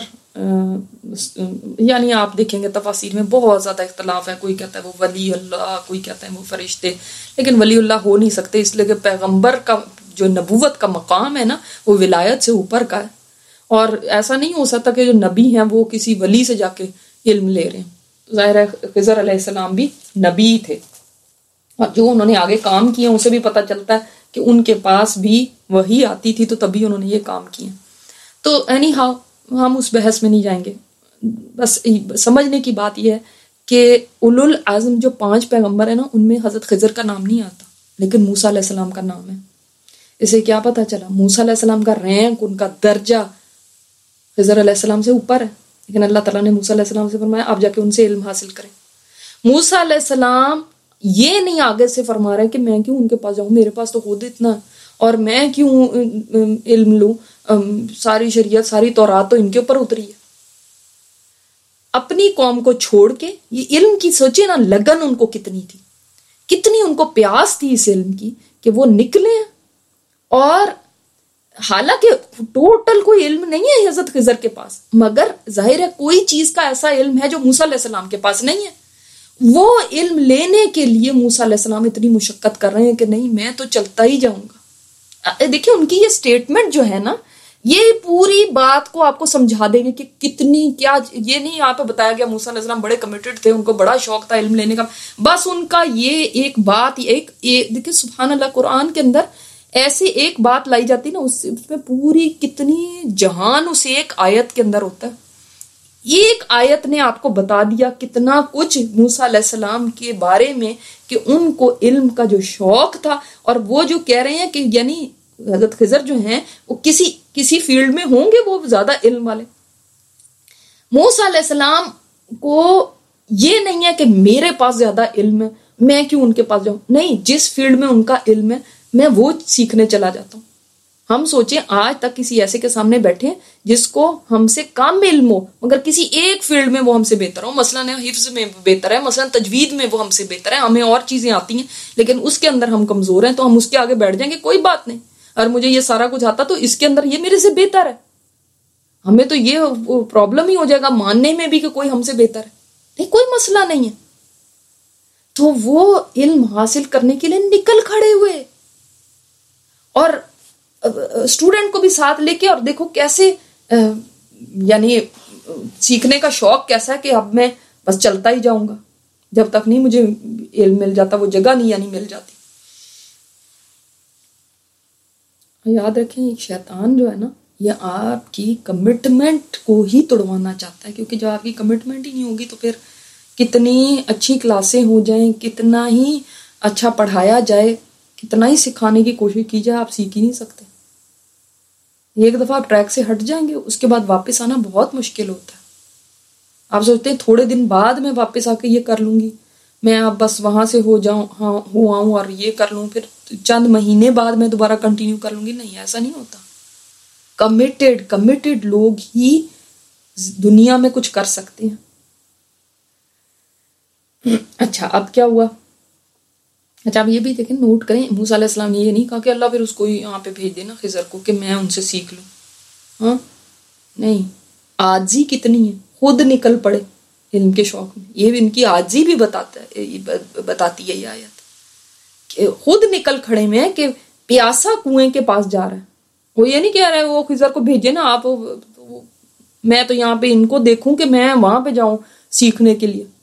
یعنی آپ دیکھیں گے تفاسیر میں بہت زیادہ اختلاف ہے، کوئی کہتا ہے وہ ولی اللہ، کوئی کہتا ہے وہ فرشتے، لیکن ولی اللہ ہو نہیں سکتے اس لیے کہ پیغمبر کا جو نبوت کا مقام ہے نا وہ ولایت سے اوپر کا ہے، اور ایسا نہیں ہو سکتا کہ جو نبی ہیں وہ کسی ولی سے جا کے علم لے رہے ہیں۔ ظاہر ہے خضر علیہ السلام بھی نبی تھے، اور جو انہوں نے آگے کام کیے اسے بھی پتہ چلتا ہے کہ ان کے پاس بھی وحی آتی تھی تو تبھی انہوں نے یہ کام کیے۔ تو اینی ہاؤ ہم اس بحث میں نہیں جائیں گے، بس سمجھنے کی بات یہ ہے کہ اولو العزم جو پانچ پیغمبر ہیں نا ان میں حضرت خضر کا نام نہیں آتا، لیکن موسیٰ علیہ السلام کا نام ہے۔ اسے کیا پتہ چلا؟ موسیٰ علیہ السلام کا رینک، ان کا درجہ خضر علیہ السلام سے اوپر ہے، لیکن اللہ تعالیٰ نے موسیٰ علیہ السلام سے فرمایا آپ جا کے ان سے علم حاصل کریں۔ موسیٰ علیہ السلام یہ نہیں آگے سے فرما رہے کہ میں کیوں ان کے پاس جاؤں، میرے پاس تو خود اتنا ہے، اور میں کیوں علم لوں، ساری شریعت ساری تورات تو ان کے اوپر اتری ہے۔ اپنی قوم کو چھوڑ کے یہ علم کی سوچے نا، لگن ان کو کتنی تھی، کتنی ان کو پیاس تھی اس علم کی کہ وہ نکلے، اور حالانکہ ٹوٹل کوئی علم نہیں ہے حضرت خضر کے پاس، مگر ظاہر ہے کوئی چیز کا ایسا علم ہے جو موسیٰ علیہ السلام کے پاس نہیں ہے۔ وہ علم لینے کے لیے موسیٰ علیہ السلام اتنی مشقت کر رہے ہیں کہ نہیں میں تو چلتا ہی جاؤں گا۔ دیکھیں ان کی یہ سٹیٹمنٹ جو ہے نا، یہ پوری بات کو آپ کو سمجھا دیں گے کہ کتنی کیا، یہ نہیں آپ کو بتایا گیا موسیٰ علیہ السلام بڑے کمیٹڈ تھے، ان کو بڑا شوق تھا علم لینے کا، بس ان کا یہ ایک بات ایک دیکھیں سبحان اللہ، قرآن کے اندر ایسی ایک بات لائی جاتی نا، اس میں پوری کتنی جہان اس ایک آیت کے اندر ہوتا ہے۔ ایک آیت نے آپ کو بتا دیا کتنا کچھ موسیٰ علیہ السلام کے بارے میں، کہ ان کو علم کا جو شوق تھا، اور وہ جو کہہ رہے ہیں کہ یعنی حضرت خضر جو ہیں وہ کسی کسی فیلڈ میں ہوں گے وہ زیادہ علم والے۔ موسیٰ علیہ السلام کو یہ نہیں ہے کہ میرے پاس زیادہ علم ہے میں کیوں ان کے پاس جاؤں، نہیں، جس فیلڈ میں ان کا علم ہے میں وہ سیکھنے چلا جاتا ہوں۔ ہم سوچیں آج تک کسی ایسے کے سامنے بیٹھے جس کو ہم سے کم علم ہو مگر کسی ایک فیلڈ میں وہ ہم سے بہتر ہو، مثلا حفظ میں بہتر ہے، مثلا تجوید میں وہ ہم سے بہتر ہے، ہمیں اور چیزیں آتی ہیں لیکن اس کے اندر ہم کمزور ہیں، تو ہم اس کے آگے بیٹھ جائیں گے کوئی بات نہیں، اور مجھے یہ سارا کچھ آتا تو اس کے اندر یہ میرے سے بہتر ہے، ہمیں تو یہ پرابلم ہی ہو جائے گا ماننے میں بھی کہ کوئی ہم سے بہتر ہے، نہیں کوئی مسئلہ نہیں ہے۔ تو وہ علم حاصل کرنے کے لیے نکل کھڑے ہوئے، اور اسٹوڈنٹ کو بھی ساتھ لے کے، اور دیکھو کیسے یعنی سیکھنے کا شوق کیسا ہے کہ اب میں بس چلتا ہی جاؤں گا جب تک نہیں مجھے علم مل جاتا، وہ جگہ نہیں یعنی مل جاتی۔ یاد رکھیں ایک شیطان جو ہے نا یہ آپ کی کمٹمنٹ کو ہی توڑوانا چاہتا ہے، کیونکہ جب آپ کی کمٹمنٹ ہی نہیں ہوگی تو پھر کتنی اچھی کلاسیں ہو جائیں، کتنا ہی اچھا پڑھایا جائے، کتنا ہی سکھانے کی کوشش کی جائے، آپ سیکھ ہی نہیں سکتے۔ ایک دفعہ آپ ٹریک سے ہٹ جائیں گے اس کے بعد واپس آنا بہت مشکل ہوتا ہے۔ آپ سوچتے ہیں تھوڑے دن بعد میں واپس آ کے یہ کر لوں گی، میں اب بس وہاں سے ہو جاؤں ہاں ہو آؤں اور یہ کر لوں، پھر چند مہینے بعد میں دوبارہ کنٹینیو کر لوں گی، نہیں ایسا نہیں ہوتا۔ کمیٹڈ کمیٹڈ لوگ ہی دنیا میں کچھ کر سکتے ہیں۔ اچھا اب کیا ہوا؟ اچھا اب یہ بھی دیکھیں نوٹ کریں، موسیٰ علیہ السلام نے یہ نہیں کہا کہ اللہ پھر اس کو یہاں پہ بھیج دینا خضر کو کہ میں ان سے سیکھ لوں، ہاں نہیں، عاجزی کتنی ہے، خود نکل پڑے علم کے شوق میں، یہ ان کی عاجزی بھی بتاتا ہے بتاتی ہے یہ آیت، کہ خود نکل کھڑے میں کہ پیاسا کنویں کے پاس جا رہا ہے، وہ یہ نہیں کہہ رہا ہے وہ خضر کو بھیجے نا آپ، میں تو یہاں پہ ان کو دیکھوں کہ میں وہاں پہ جاؤں سیکھنے کے لیے۔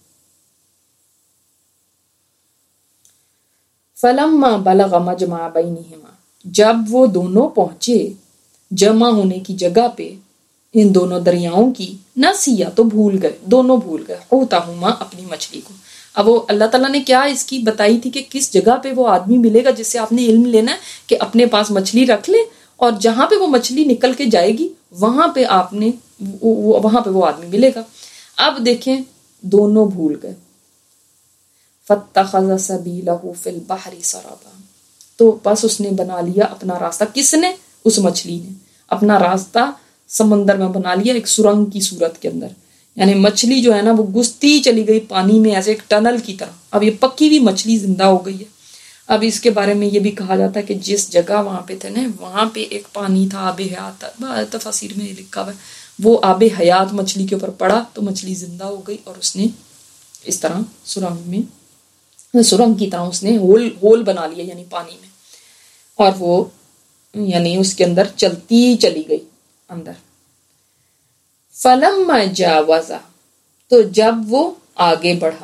فَلَمَّا بَلَغَ مَجْمَعَ بَيْنِهِمَا، جب وہ دونوں پہنچے جمع ہونے کی جگہ پہ ان دونوں دریاؤں کی، نسیا تو بھول گئے، دونوں بھول گئے، حوتہما اپنی مچھلی کو۔ اب وہ اللہ تعالیٰ نے کیا اس کی بتائی تھی کہ کس جگہ پہ وہ آدمی ملے گا جس سے آپ نے علم لینا ہے، کہ اپنے پاس مچھلی رکھ لے اور جہاں پہ وہ مچھلی نکل کے جائے گی وہاں پہ آپ نے وہاں پہ وہ آدمی ملے گا۔ اب دیکھیں دونوں بھول گئے، فَاتَّخَذَ سَبِيلَهُ فِي الْبَحْرِ سَرَبًا، تو بس اس نے بنا لیا اپنا راستہ، کس نے؟ اس مچھلی نے اپنا راستہ سمندر میں بنا لیا ایک سرنگ کی صورت کے اندر، یعنی مچھلی جو ہے نا وہ گھستی چلی گئی پانی میں ایسے ایک ٹنل کی طرح، اب یہ پکی ہوئی مچھلی زندہ ہو گئی ہے۔ اب اس کے بارے میں یہ بھی کہا جاتا ہے کہ جس جگہ وہاں پہ تھے نا وہاں پہ ایک پانی تھا، آب حیات تھا، تفاسیر میں لکھا ہوا ہے، وہ آب حیات مچھلی کے اوپر پڑا تو مچھلی زندہ ہو گئی، اور اس نے اس طرح سرنگ میں سرنگ کی طرح اس نے ہول ہول بنا لیا یعنی پانی میں، اور وہ یعنی اس کے اندر چلتی چلی گئی اندر. فلما جاوزا، تو جب وہ آگے بڑھا،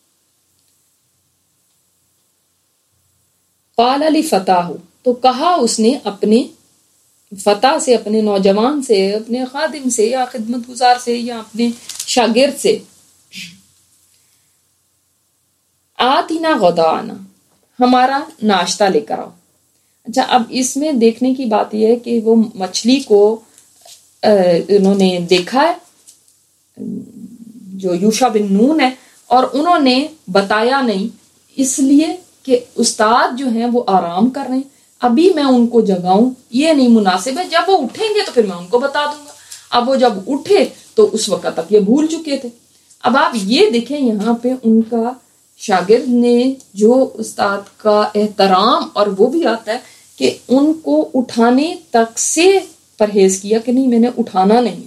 قال لفتاہ، تو کہا اس نے اپنے فتح سے، اپنے نوجوان سے، اپنے خادم سے یا خدمت گزار سے یا اپنے شاگرد سے، آتینا غدانا، ہمارا ناشتہ لے کر آؤ. اچھا، اب اس میں دیکھنے کی بات یہ ہے کہ وہ مچھلی کو انہوں نے دیکھا ہے جو یوشع بن نون ہے، اور انہوں نے بتایا نہیں، اس لیے کہ استاد جو ہیں وہ آرام کر رہے ہیں، ابھی میں ان کو جگاؤں یہ نہیں مناسب ہے، جب وہ اٹھیں گے تو پھر میں ان کو بتا دوں گا. اب وہ جب اٹھے تو اس وقت تک یہ بھول چکے تھے. اب آپ یہ دیکھیں یہاں پہ ان کا شاگرد نے جو استاد کا احترام، اور وہ بھی آتا ہے کہ ان کو اٹھانے تک سے پرہیز کیا کہ نہیں، میں نے اٹھانا نہیں ہے.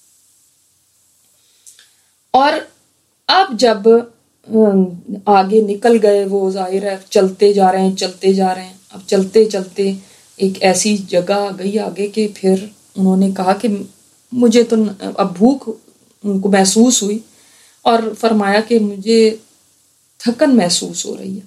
اور اب جب آگے نکل گئے وہ، ظاہر ہے چلتے جا رہے ہیں چلتے جا رہے ہیں. اب چلتے چلتے ایک ایسی جگہ گئی آگے کہ پھر انہوں نے کہا کہ مجھے تو اب بھوک ان کو محسوس ہوئی، اور فرمایا کہ مجھے تھکن محسوس ہو رہی ہے.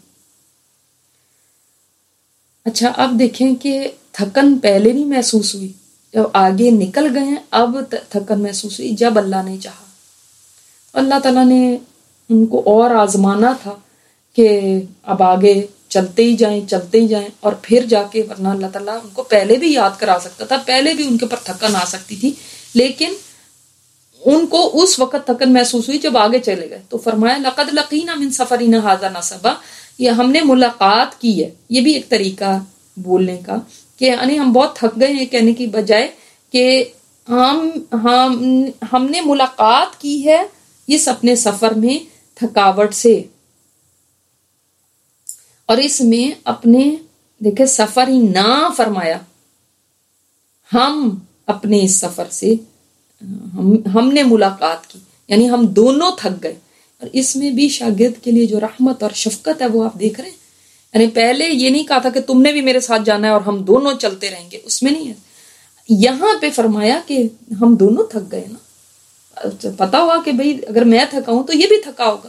اچھا، اب دیکھیں کہ تھکن پہلے نہیں محسوس ہوئی، جب آگے نکل گئے ہیں اب تھکن محسوس ہوئی جب اللہ نے چاہا. اللہ تعالیٰ نے ان کو اور آزمانا تھا کہ اب آگے چلتے ہی جائیں چلتے ہی جائیں، اور پھر جا کے، ورنہ اللہ تعالیٰ ان کو پہلے بھی یاد کرا سکتا تھا، پہلے بھی ان کے اوپر تھکن آ سکتی تھی، لیکن ان کو اس وقت تھکن محسوس ہوئی جب آگے چلے گئے. تو فرمایا لقد لقینا من سفرنا ھذا نصبا، یہ ہم نے ملاقات کی ہے. یہ بھی ایک طریقہ بولنے کا کہ یعنی ہم بہت تھک گئے ہیں کہنے کی بجائے کہ ہم ہم ہم نے ملاقات کی ہے اس اپنے سفر میں تھکاوٹ سے. اور اس میں اپنے دیکھیں سفر ہی نہ فرمایا، ہم اپنے اس سفر سے ہم ہم نے ملاقات کی، یعنی ہم دونوں تھک گئے. اور اس میں بھی شاگرد کے لیے جو رحمت اور شفقت ہے وہ آپ دیکھ رہے ہیں. یعنی پہلے یہ نہیں کہا تھا کہ تم نے بھی میرے ساتھ جانا ہے اور ہم دونوں چلتے رہیں گے، اس میں نہیں ہے. یہاں پہ فرمایا کہ ہم دونوں تھک گئے نا. پتا ہوا کہ بھئی اگر میں تھکا ہوں تو یہ بھی تھکا ہوگا.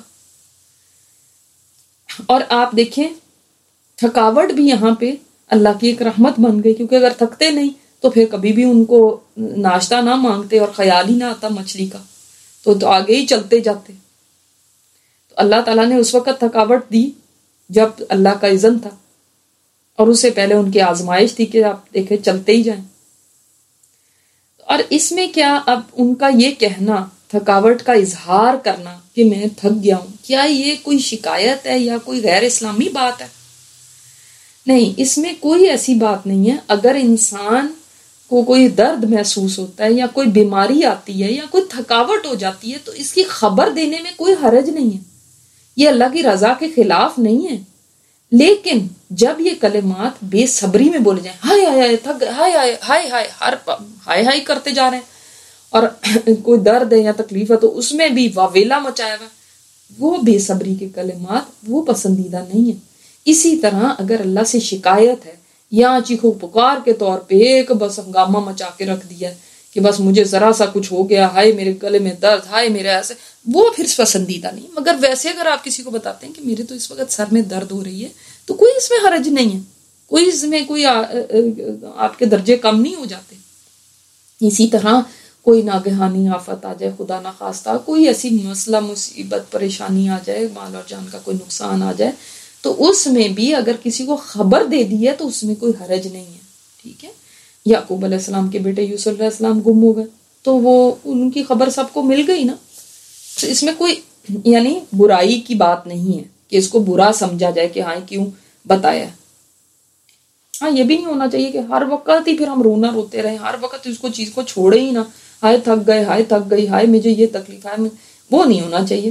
اور آپ دیکھیں تھکاوٹ بھی یہاں پہ اللہ کی ایک رحمت بن گئی، کیونکہ اگر تھکتے نہیں تو پھر کبھی بھی ان کو ناشتہ نہ مانگتے اور خیال ہی نہ آتا مچھلی کا، تو تو آگے ہی چلتے جاتے. تو اللہ تعالیٰ نے اس وقت تھکاوٹ دی جب اللہ کا اذن تھا، اور اس سے پہلے ان کی آزمائش تھی کہ آپ دیکھیں چلتے ہی جائیں. اور اس میں کیا اب ان کا یہ کہنا، تھکاوٹ کا اظہار کرنا کہ میں تھک گیا ہوں، کیا یہ کوئی شکایت ہے یا کوئی غیر اسلامی بات ہے؟ نہیں، اس میں کوئی ایسی بات نہیں ہے. اگر انسان کو کوئی درد محسوس ہوتا ہے یا کوئی بیماری آتی ہے یا کوئی تھکاوٹ ہو جاتی ہے تو اس کی خبر دینے میں کوئی حرج نہیں ہے، یہ اللہ کی رضا کے خلاف نہیں ہے. لیکن جب یہ کلمات بے صبری میں بولے جائیں، ہائے ہائے تھک گئے، ہائے ہائے ہائے ہائے ہر ہائے ہائے کرتے جا رہے ہیں، اور کوئی درد ہے یا تکلیف ہے تو اس میں بھی واویلا مچایا ہوا، وہ بے صبری کے کلمات وہ پسندیدہ نہیں ہے. اسی طرح اگر اللہ سے شکایت ہے یا چیخو پکار کے طور پہ ایک بس ہنگامہ مچا کے رکھ دیا کہ بس مجھے ذرا سا کچھ ہو گیا، ہائے میرے گلے میں درد، ہائے میرے ایسے، وہ پھر پسندیدہ نہیں. مگر ویسے اگر آپ کسی کو بتاتے ہیں کہ میرے تو اس وقت سر میں درد ہو رہی ہے تو کوئی اس میں حرج نہیں ہے، کوئی اس میں کوئی آپ کے درجے کم نہیں ہو جاتے. اسی طرح کوئی ناگہانی آفت آ جائے، خدا نہ خواستہ کوئی ایسی مسئلہ مصیبت پریشانی آ جائے، مال اور جان کا کوئی نقصان آ جائے، تو اس میں بھی اگر کسی کو خبر دے دی ہے تو اس میں کوئی حرج نہیں ہے. ٹھیک ہے، یعقوب علیہ السلام کے بیٹے یوسف علیہ السلام گم ہو گئے تو وہ ان کی خبر سب کو مل گئی نا، تو اس میں کوئی یعنی برائی کی بات نہیں ہے کہ اس کو برا سمجھا جائے کہ ہاں کیوں بتایا. ہاں یہ بھی نہیں ہونا چاہیے کہ ہر وقت ہی پھر ہم رونا روتے رہیں، ہر وقت اس کو چیز کو چھوڑے ہی نہ، ہائے تھک گئے، ہائے تھک گئی، ہائے مجھے یہ تکلیف ہے، وہ نہیں ہونا چاہیے.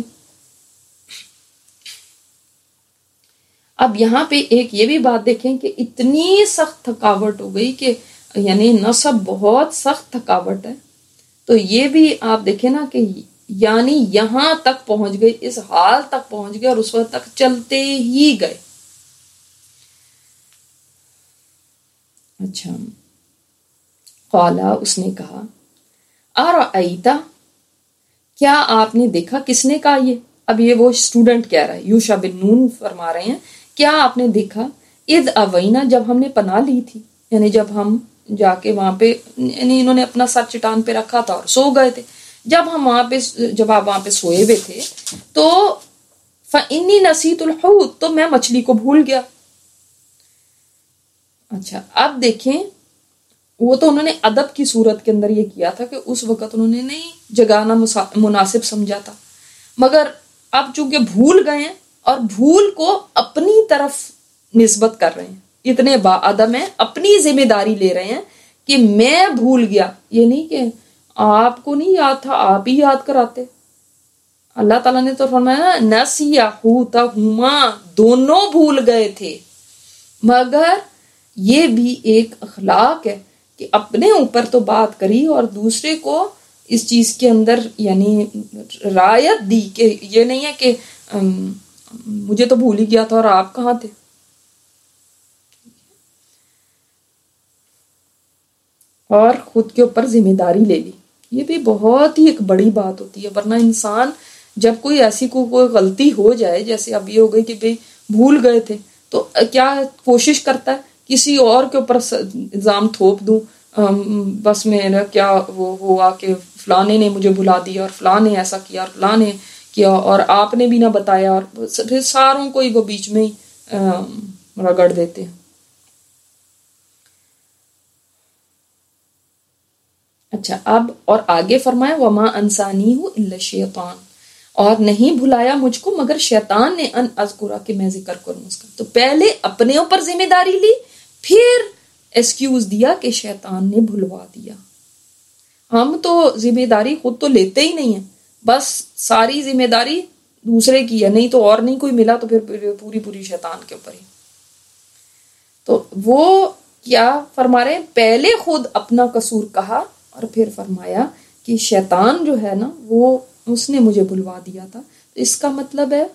اب یہاں پہ ایک یہ بھی بات دیکھیں کہ اتنی سخت تھکاوٹ ہو گئی کہ یعنی نصب بہت سخت تھکاوٹ ہے، تو یہ بھی آپ دیکھیں نا کہ یعنی یہاں تک پہنچ گئے، اس حال تک پہنچ گئے اور اس وقت تک چلتے ہی گئے. اچھا، قالا اس نے کہا، ارأیتا کیا آپ نے دیکھا، کس نے کہا یہ؟ اب یہ وہ اسٹوڈنٹ کہہ رہا ہے، یوشع بن نون فرما رہے ہیں کیا آپ نے دیکھا، اذ اوینا جب ہم نے پناہ لی تھی، یعنی جب ہم جا کے وہاں پہ، یعنی انہوں نے اپنا سر چٹان پہ رکھا تھا اور سو گئے تھے، جب ہم وہاں پہ جب آپ وہاں پہ سوئے ہوئے تھے تو فإنی نسیت الحوت تو میں مچھلی کو بھول گیا۔ اچھا اب دیکھیں، وہ تو انہوں نے ادب کی صورت کے اندر یہ کیا تھا کہ اس وقت انہوں نے نہیں جگانا مناسب سمجھا تھا، مگر اب چونکہ بھول گئے ہیں اور بھول کو اپنی طرف نسبت کر رہے ہیں، اتنے با ادب ہیں، اپنی ذمہ داری لے رہے ہیں کہ میں بھول گیا، یہ نہیں کہ آپ کو نہیں یاد تھا آپ ہی یاد کراتے۔ اللہ تعالیٰ نے تو فرمایا نسیہ حوتہما، دونوں بھول گئے تھے، مگر یہ بھی ایک اخلاق ہے کہ اپنے اوپر تو بات کری اور دوسرے کو اس چیز کے اندر یعنی رعایت دی، کہ یہ نہیں ہے کہ مجھے تو بھول ہی گیا تھا اور آپ کہاں تھے۔ اور خود کے اوپر ذمہ داری لے لی، یہ بھی بہت ہی ایک بڑی بات ہوتی ہے، ورنہ انسان جب کوئی ایسی کو کوئی غلطی ہو جائے، جیسے اب یہ ہو گئی کہ بھئی بھول گئے تھے، تو کیا کوشش کرتا ہے کسی اور کے اوپر الزام تھوپ دوں، بس میرا کیا وہ ہوا کہ فلانے نے مجھے بھلا دیا اور فلاں نے ایسا کیا اور فلاں نے کیا اور آپ نے بھی نہ بتایا، اور پھر ساروں کو ہی وہ بیچ میں ہی رگڑ دیتے ہیں۔ اچھا اب اور آگے فرمایا وما انسانیہ الا الشیطان، اور نہیں بھلایا مجھ کو مگر شیطان نے، ان اذکرہ کہ میں ذکر کروں اس کا۔ تو پہلے اپنے اوپر ذمہ داری لی، پھر ایکسکیوز دیا کہ شیطان نے بھلوا دیا۔ ہم تو ذمہ داری خود تو لیتے ہی نہیں ہیں، بس ساری ذمہ داری دوسرے کی ہے، نہیں تو اور نہیں کوئی ملا تو پھر پوری پوری شیطان کے اوپر ہی۔ تو وہ کیا فرما رہے ہیں، پہلے خود اپنا قصور کہا اور پھر فرمایا کہ شیطان جو ہے نا وہ اس نے مجھے بھلوا دیا تھا۔ اس کا مطلب ہے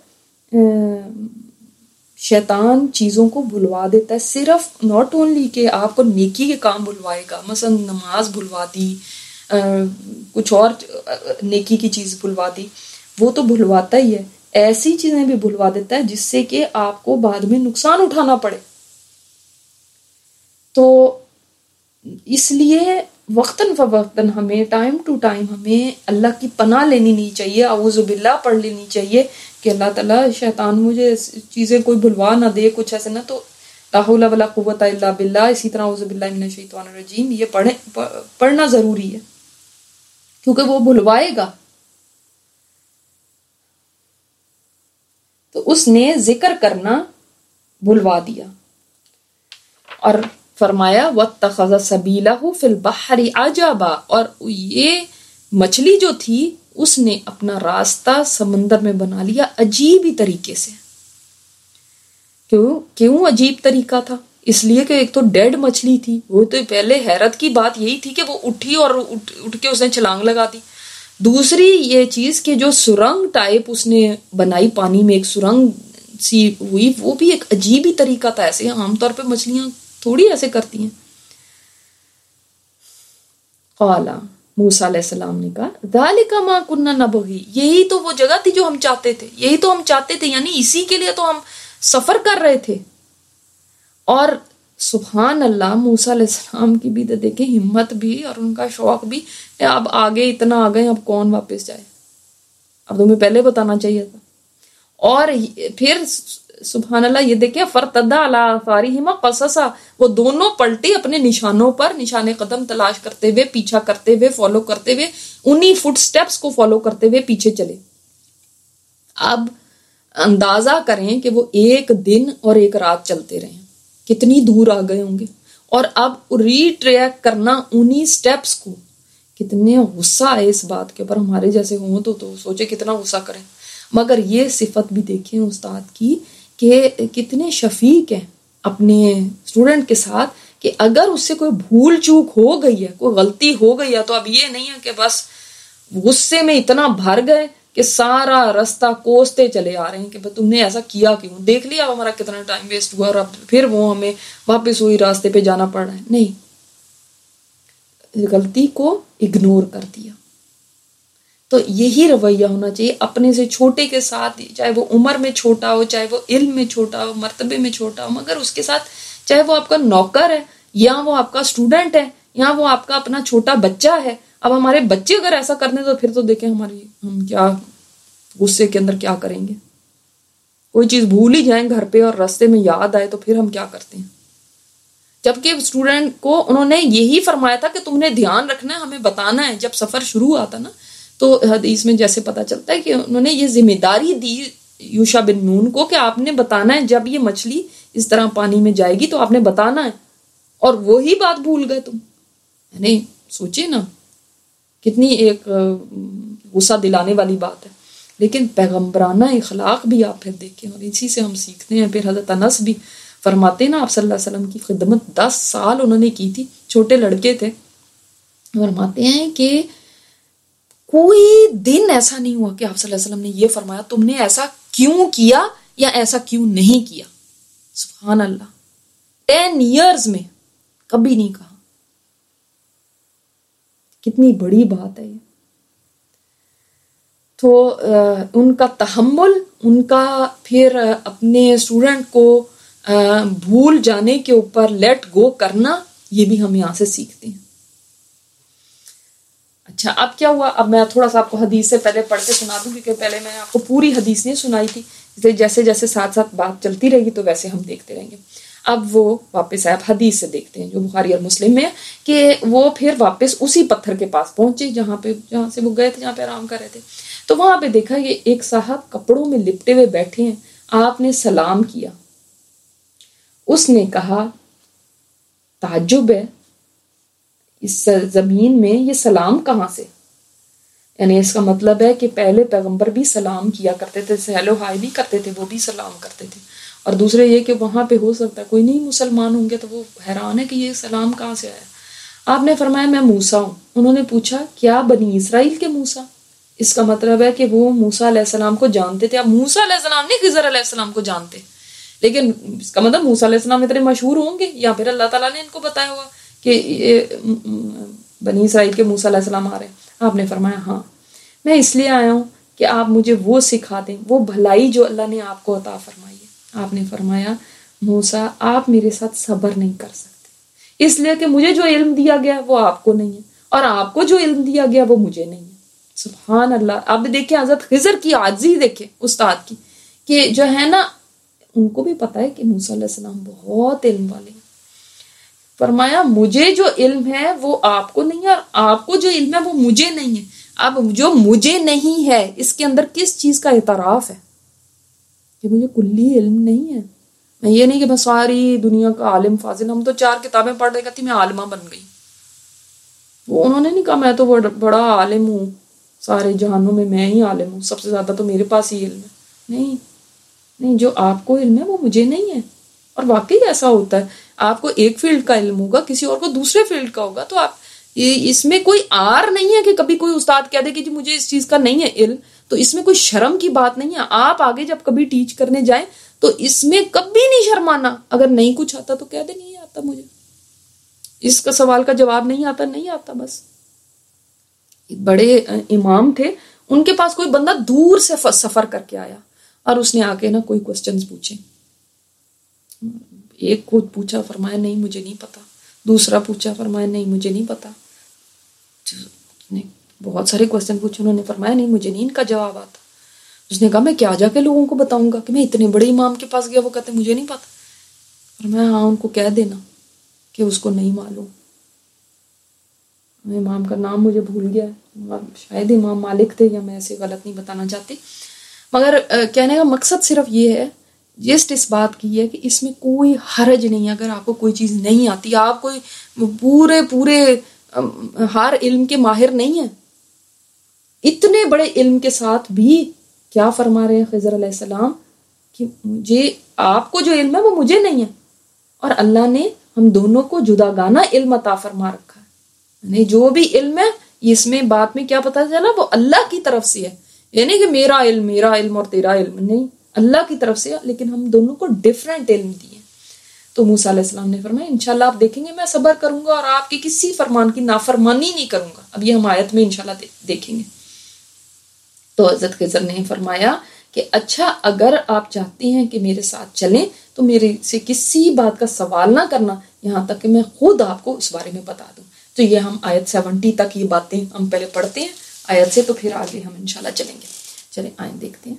شیطان چیزوں کو بھلوا دیتا ہے، صرف ناٹ اونلی کہ آپ کو نیکی کے کام بھلوائے گا، مثلا نماز بھلوا دی، کچھ اور نیکی کی چیز بھلوا دی، وہ تو بھلواتا ہی ہے، ایسی چیزیں بھی بھلوا دیتا ہے جس سے کہ آپ کو بعد میں نقصان اٹھانا پڑے۔ تو اس لیے وقتاً فوقتاً ہمیں ٹائم ٹو ٹائم ہمیں اللہ کی پناہ لینی نہیں چاہیے، اعوذ باللہ پڑھ لینی چاہیے کہ اللہ تعالیٰ شیطان مجھے چیزیں کوئی بھلوا نہ دے، کچھ ایسے نہ، تو لا حول ولا قوت الا باللہ، اسی طرح اعوذ باللہ من الشیطان الرجیم، یہ پڑھیں پڑھنا ضروری ہے کیونکہ وہ بھلوائے گا۔ تو اس نے ذکر کرنا بھلوا دیا اور فرمایا وَاتَّخَذَ سَبِيلَهُ فِي الْبَحْرِ عَجَبًا، اور یہ مچھلی جو تھی اس نے اپنا راستہ سمندر میں بنا لیا عجیب ہی طریقے سے۔ کیوں کیوں عجیب طریقہ تھا؟ اس لیے کہ ایک تو ڈیڈ مچھلی تھی، وہ تو پہلے حیرت کی بات یہی تھی کہ وہ اٹھی اور اٹھ, اٹھ کے اس نے چھلانگ لگا دی۔ دوسری یہ چیز کہ جو سرنگ ٹائپ اس نے بنائی، پانی میں ایک سرنگ سی ہوئی، وہ بھی ایک عجیب ہی طریقہ تھا، ایسے عام طور پہ مچھلیاں تھوڑی ایسے کرتی ہیں۔ قالا موسیٰ علیہ السلام نے کہا ذالک ما کنا نبغی، یہی تو وہ جگہ تھی جو ہم چاہتے تھے، یہی تو ہم چاہتے تھے، یعنی اسی کے لیے تو ہم سفر کر رہے تھے۔ اور سبحان اللہ، موسیٰ علیہ السلام کی بھی تو دیکھیں ہمت بھی اور ان کا شوق بھی، اب آگے اتنا آگئے اب کون واپس جائے، اب تمہیں پہلے بتانا چاہیے تھا۔ اور پھر سبحان اللہ یہ دیکھیں فرتدا علی آثارہما قصصا، وہ دونوں پلٹے اپنے نشانوں پر، نشان قدم تلاش کرتے ہوئے، پیچھا کرتے ہوئے، فالو کرتے ہوئے، انہی فٹ سٹیپس کو فالو کرتے ہوئے پیچھے چلے۔ اب اندازہ کریں کہ وہ ایک دن اور ایک رات چلتے رہے، کتنی دور آ گئے ہوں گے، اور اب ری ٹریک کرنا انہی سٹیپس کو، کتنے غصہ آئے اس بات کے اوپر، ہمارے جیسے ہوں تو تو سوچے کتنا غصہ کریں۔ مگر یہ صفت بھی دیکھیں استاد کی کہ کتنے شفیق ہیں اپنے اسٹوڈنٹ کے ساتھ، کہ اگر اس سے کوئی بھول چوک ہو گئی ہے، کوئی غلطی ہو گئی ہے، تو اب یہ نہیں ہے کہ بس غصے میں اتنا بھر گئے کہ سارا راستہ کوستے چلے آ رہے ہیں کہ تم نے ایسا کیا کیوں, دیکھ لیا اب ہمارا کتنا ٹائم ویسٹ ہوا, اور اب پھر وہ ہمیں واپس وہی راستے پہ جانا پڑ رہا ہے. نہیں, غلطی کو اگنور کر دیا. تو یہی رویہ ہونا چاہیے اپنے سے چھوٹے کے ساتھ, چاہے وہ عمر میں چھوٹا ہو, چاہے وہ علم میں چھوٹا ہو, مرتبے میں چھوٹا ہو, مگر اس کے ساتھ چاہے وہ آپ کا نوکر ہے یا وہ آپ کا اسٹوڈنٹ ہے یا وہ آپ کا اپنا چھوٹا بچہ ہے. اب ہمارے بچے اگر ایسا کرنے تو پھر تو دیکھیں ہماری ہم کیا غصے کے اندر کیا کریں گے. کوئی چیز بھول ہی جائیں گھر پہ اور راستے میں یاد آئے تو پھر ہم کیا کرتے ہیں. جبکہ اسٹوڈنٹ کو انہوں نے یہی فرمایا تھا کہ تم نے دھیان رکھنا ہے, ہمیں بتانا ہے. جب سفر شروع ہوا تھا نا تو حدیث میں جیسے پتا چلتا ہے کہ انہوں نے یہ ذمہ داری دی یوشع بن نون کو کہ آپ نے بتانا ہے جب یہ مچھلی اس طرح پانی میں جائے گی تو آپ نے بتانا ہے, اور وہی بات بھول گئے تم. یعنی سوچے نا کتنی ایک غصہ دلانے والی بات ہے. لیکن پیغمبرانہ اخلاق بھی آپ پھر دیکھیں, اور اسی سے ہم سیکھتے ہیں. پھر حضرت انس بھی فرماتے ہیں نا, آپ صلی اللہ علیہ وسلم کی خدمت دس سال انہوں نے کی تھی, چھوٹے لڑکے تھے. فرماتے ہیں کہ کوئی دن ایسا نہیں ہوا کہ آپ صلی اللہ علیہ وسلم نے یہ فرمایا تم نے ایسا کیوں کیا یا ایسا کیوں نہیں کیا. سبحان اللہ, ٹین ایئرز میں کبھی نہیں کہا. کتنی بڑی بات ہے یہ. تو ان کا تحمل, ان کا پھر اپنے اسٹوڈنٹ کو بھول جانے کے اوپر لیٹ گو کرنا, یہ بھی ہم یہاں سے سیکھتے ہیں. اچھا اب کیا ہوا, اب میں تھوڑا سا آپ کو حدیث سے پہلے پڑھ کے سنا دوں, کیونکہ پہلے میں آپ کو پوری حدیث نہیں سنائی تھی, اس لیے جیسے جیسے ساتھ ساتھ بات چلتی رہے گی تو ویسے ہم دیکھتے رہیں گے. اب وہ واپس آئے, آپ حدیث سے دیکھتے ہیں جو بخاری اور مسلم میں ہے, کہ وہ پھر واپس اسی پتھر کے پاس پہنچے جہاں پہ جہاں سے وہ گئے تھے, جہاں پہ آرام کر رہے تھے. تو وہاں پہ دیکھا کہ ایک صاحب کپڑوں میں لپٹے ہوئے بیٹھے ہیں. آپ نے سلام کیا. اس نے کہا تعجب ہے, اس زمین میں یہ سلام کہاں سے. یعنی اس کا مطلب ہے کہ پہلے پیغمبر بھی سلام کیا کرتے تھے, ہیلو ہائی بھی کرتے تھے, وہ بھی سلام کرتے تھے. اور دوسرے یہ کہ وہاں پہ ہو سکتا ہے کوئی نہیں مسلمان ہوں گے تو وہ حیران ہے کہ یہ سلام کہاں سے آیا. آپ نے فرمایا میں موسیٰ ہوں. انہوں نے پوچھا کیا بنی اسرائیل کے موسیٰ. اس کا مطلب ہے کہ وہ موسیٰ علیہ السلام کو جانتے تھے. اب موسیٰ علیہ السلام نہیں خضر علیہ السلام کو جانتے, لیکن اس کا مطلب موسیٰ علیہ السلام اتنے مشہور ہوں گے, یا پھر اللہ تعالیٰ نے ان کو بتایا ہوا کہ بنی اسرائیل کے موسیٰ علیہ السلام آ رہے ہیں. آپ نے فرمایا ہاں میں اس لیے آیا ہوں کہ آپ مجھے وہ سکھا دیں, وہ بھلائی جو اللہ نے آپ کو عطا فرمائی ہے. آپ نے فرمایا موسیٰ آپ میرے ساتھ صبر نہیں کر سکتے, اس لیے کہ مجھے جو علم دیا گیا وہ آپ کو نہیں ہے, اور آپ کو جو علم دیا گیا وہ مجھے نہیں ہے. سبحان اللہ. آپ دیکھیں حضرت خضر کی عاجزی دیکھیں استاد کی, کہ جو ہے نا ان کو بھی پتا ہے کہ موسیٰ علیہ السلام بہت علم والے ہیں. فرمایا مجھے جو علم ہے وہ آپ کو نہیں ہے, اور آپ کو جو علم ہے وہ مجھے نہیں ہے. اب جو مجھے نہیں ہے اس کے اندر کس چیز کا اعتراف ہے کہ مجھے کلی علم نہیں ہے. میں یہ نہیں کہ میں ساری دنیا کا عالم فاضل, ہم تو چار کتابیں پڑھ رہے کہتی میں عالمہ بن گئی. وہ انہوں نے نہیں کہا میں تو بڑا عالم ہوں, سارے جہانوں میں میں ہی عالم ہوں, سب سے زیادہ تو میرے پاس ہی علم ہے. نہیں نہیں, جو آپ کو علم ہے وہ مجھے نہیں ہے. اور واقعی ایسا ہوتا ہے, آپ کو ایک فیلڈ کا علم ہوگا, کسی اور کو دوسرے فیلڈ کا ہوگا. تو آپ اس میں کوئی آر نہیں ہے کہ کبھی کوئی استاد کہہ دے کہ جی مجھے اس چیز کا نہیں ہے علم, تو اس میں کوئی شرم کی بات نہیں ہے. آپ آگے جب کبھی ٹیچ کرنے جائیں تو اس میں کبھی نہیں شرمانا. اگر نہیں کچھ آتا تو کہہ دے نہیں آتا مجھے, اس کا سوال کا جواب نہیں آتا نہیں آتا بس. بڑے امام تھے, ان کے پاس کوئی بندہ دور سے سفر کر کے آیا اور اس نے آ کے نا کوئی کوسچنز پوچھے. ایک کو پوچھا, فرمایا نہیں مجھے نہیں پتا. دوسرا پوچھا, فرمایا نہیں مجھے نہیں پتا. بہت سارے کوسچن پوچھے, انہوں نے فرمایا نہیں مجھے نہیں ان کا جواب آتا. اس نے کہا میں کیا جا کے لوگوں کو بتاؤں گا کہ میں اتنے بڑے امام کے پاس گیا, وہ کہتے مجھے نہیں پتا. فرمایا ہاں ان کو کہہ دینا کہ اس کو نہیں معلوم. امام کا نام مجھے بھول گیا ہے, شاید امام مالک تھے, یا میں ایسے غلط نہیں بتانا چاہتی, مگر کہنے کا مقصد صرف یہ ہے, جسٹ اس بات کی ہے کہ اس میں کوئی حرج نہیں ہے اگر آپ کو کوئی چیز نہیں آتی. آپ کوئی پورے پورے ہر علم کے ماہر نہیں ہیں. اتنے بڑے علم کے ساتھ بھی کیا فرما رہے ہیں خضر علیہ السلام کہ مجھے آپ کو جو علم ہے وہ مجھے نہیں ہے, اور اللہ نے ہم دونوں کو جداگانہ علم عطا فرما رکھا ہے. یعنی جو بھی علم ہے اس میں بات میں کیا پتہ چلا, وہ اللہ کی طرف سے ہے, یہ نہیں کہ میرا علم میرا علم اور تیرا علم، نہیں، اللہ کی طرف سے، لیکن ہم دونوں کو ڈفرینٹ علم دیے۔ تو موسیٰ علیہ السلام نے فرمایا انشاءاللہ آپ دیکھیں گے میں صبر کروں گا اور آپ کی کسی فرمان کی نافرمانی نہیں کروں گا۔ اب یہ ہم آیت میں انشاءاللہ دیکھیں گے۔ تو حضرت خضر نے فرمایا کہ اچھا اگر آپ چاہتے ہیں کہ میرے ساتھ چلیں تو میرے سے کسی بات کا سوال نہ کرنا یہاں تک کہ میں خود آپ کو اس بارے میں بتا دوں۔ تو یہ ہم آیت سیونٹی تک یہ باتیں ہم پہلے پڑھتے ہیں آیت سے، تو پھر آگے ہم انشاءاللہ چلیں گے۔ چلیں آئیں دیکھتے ہیں۔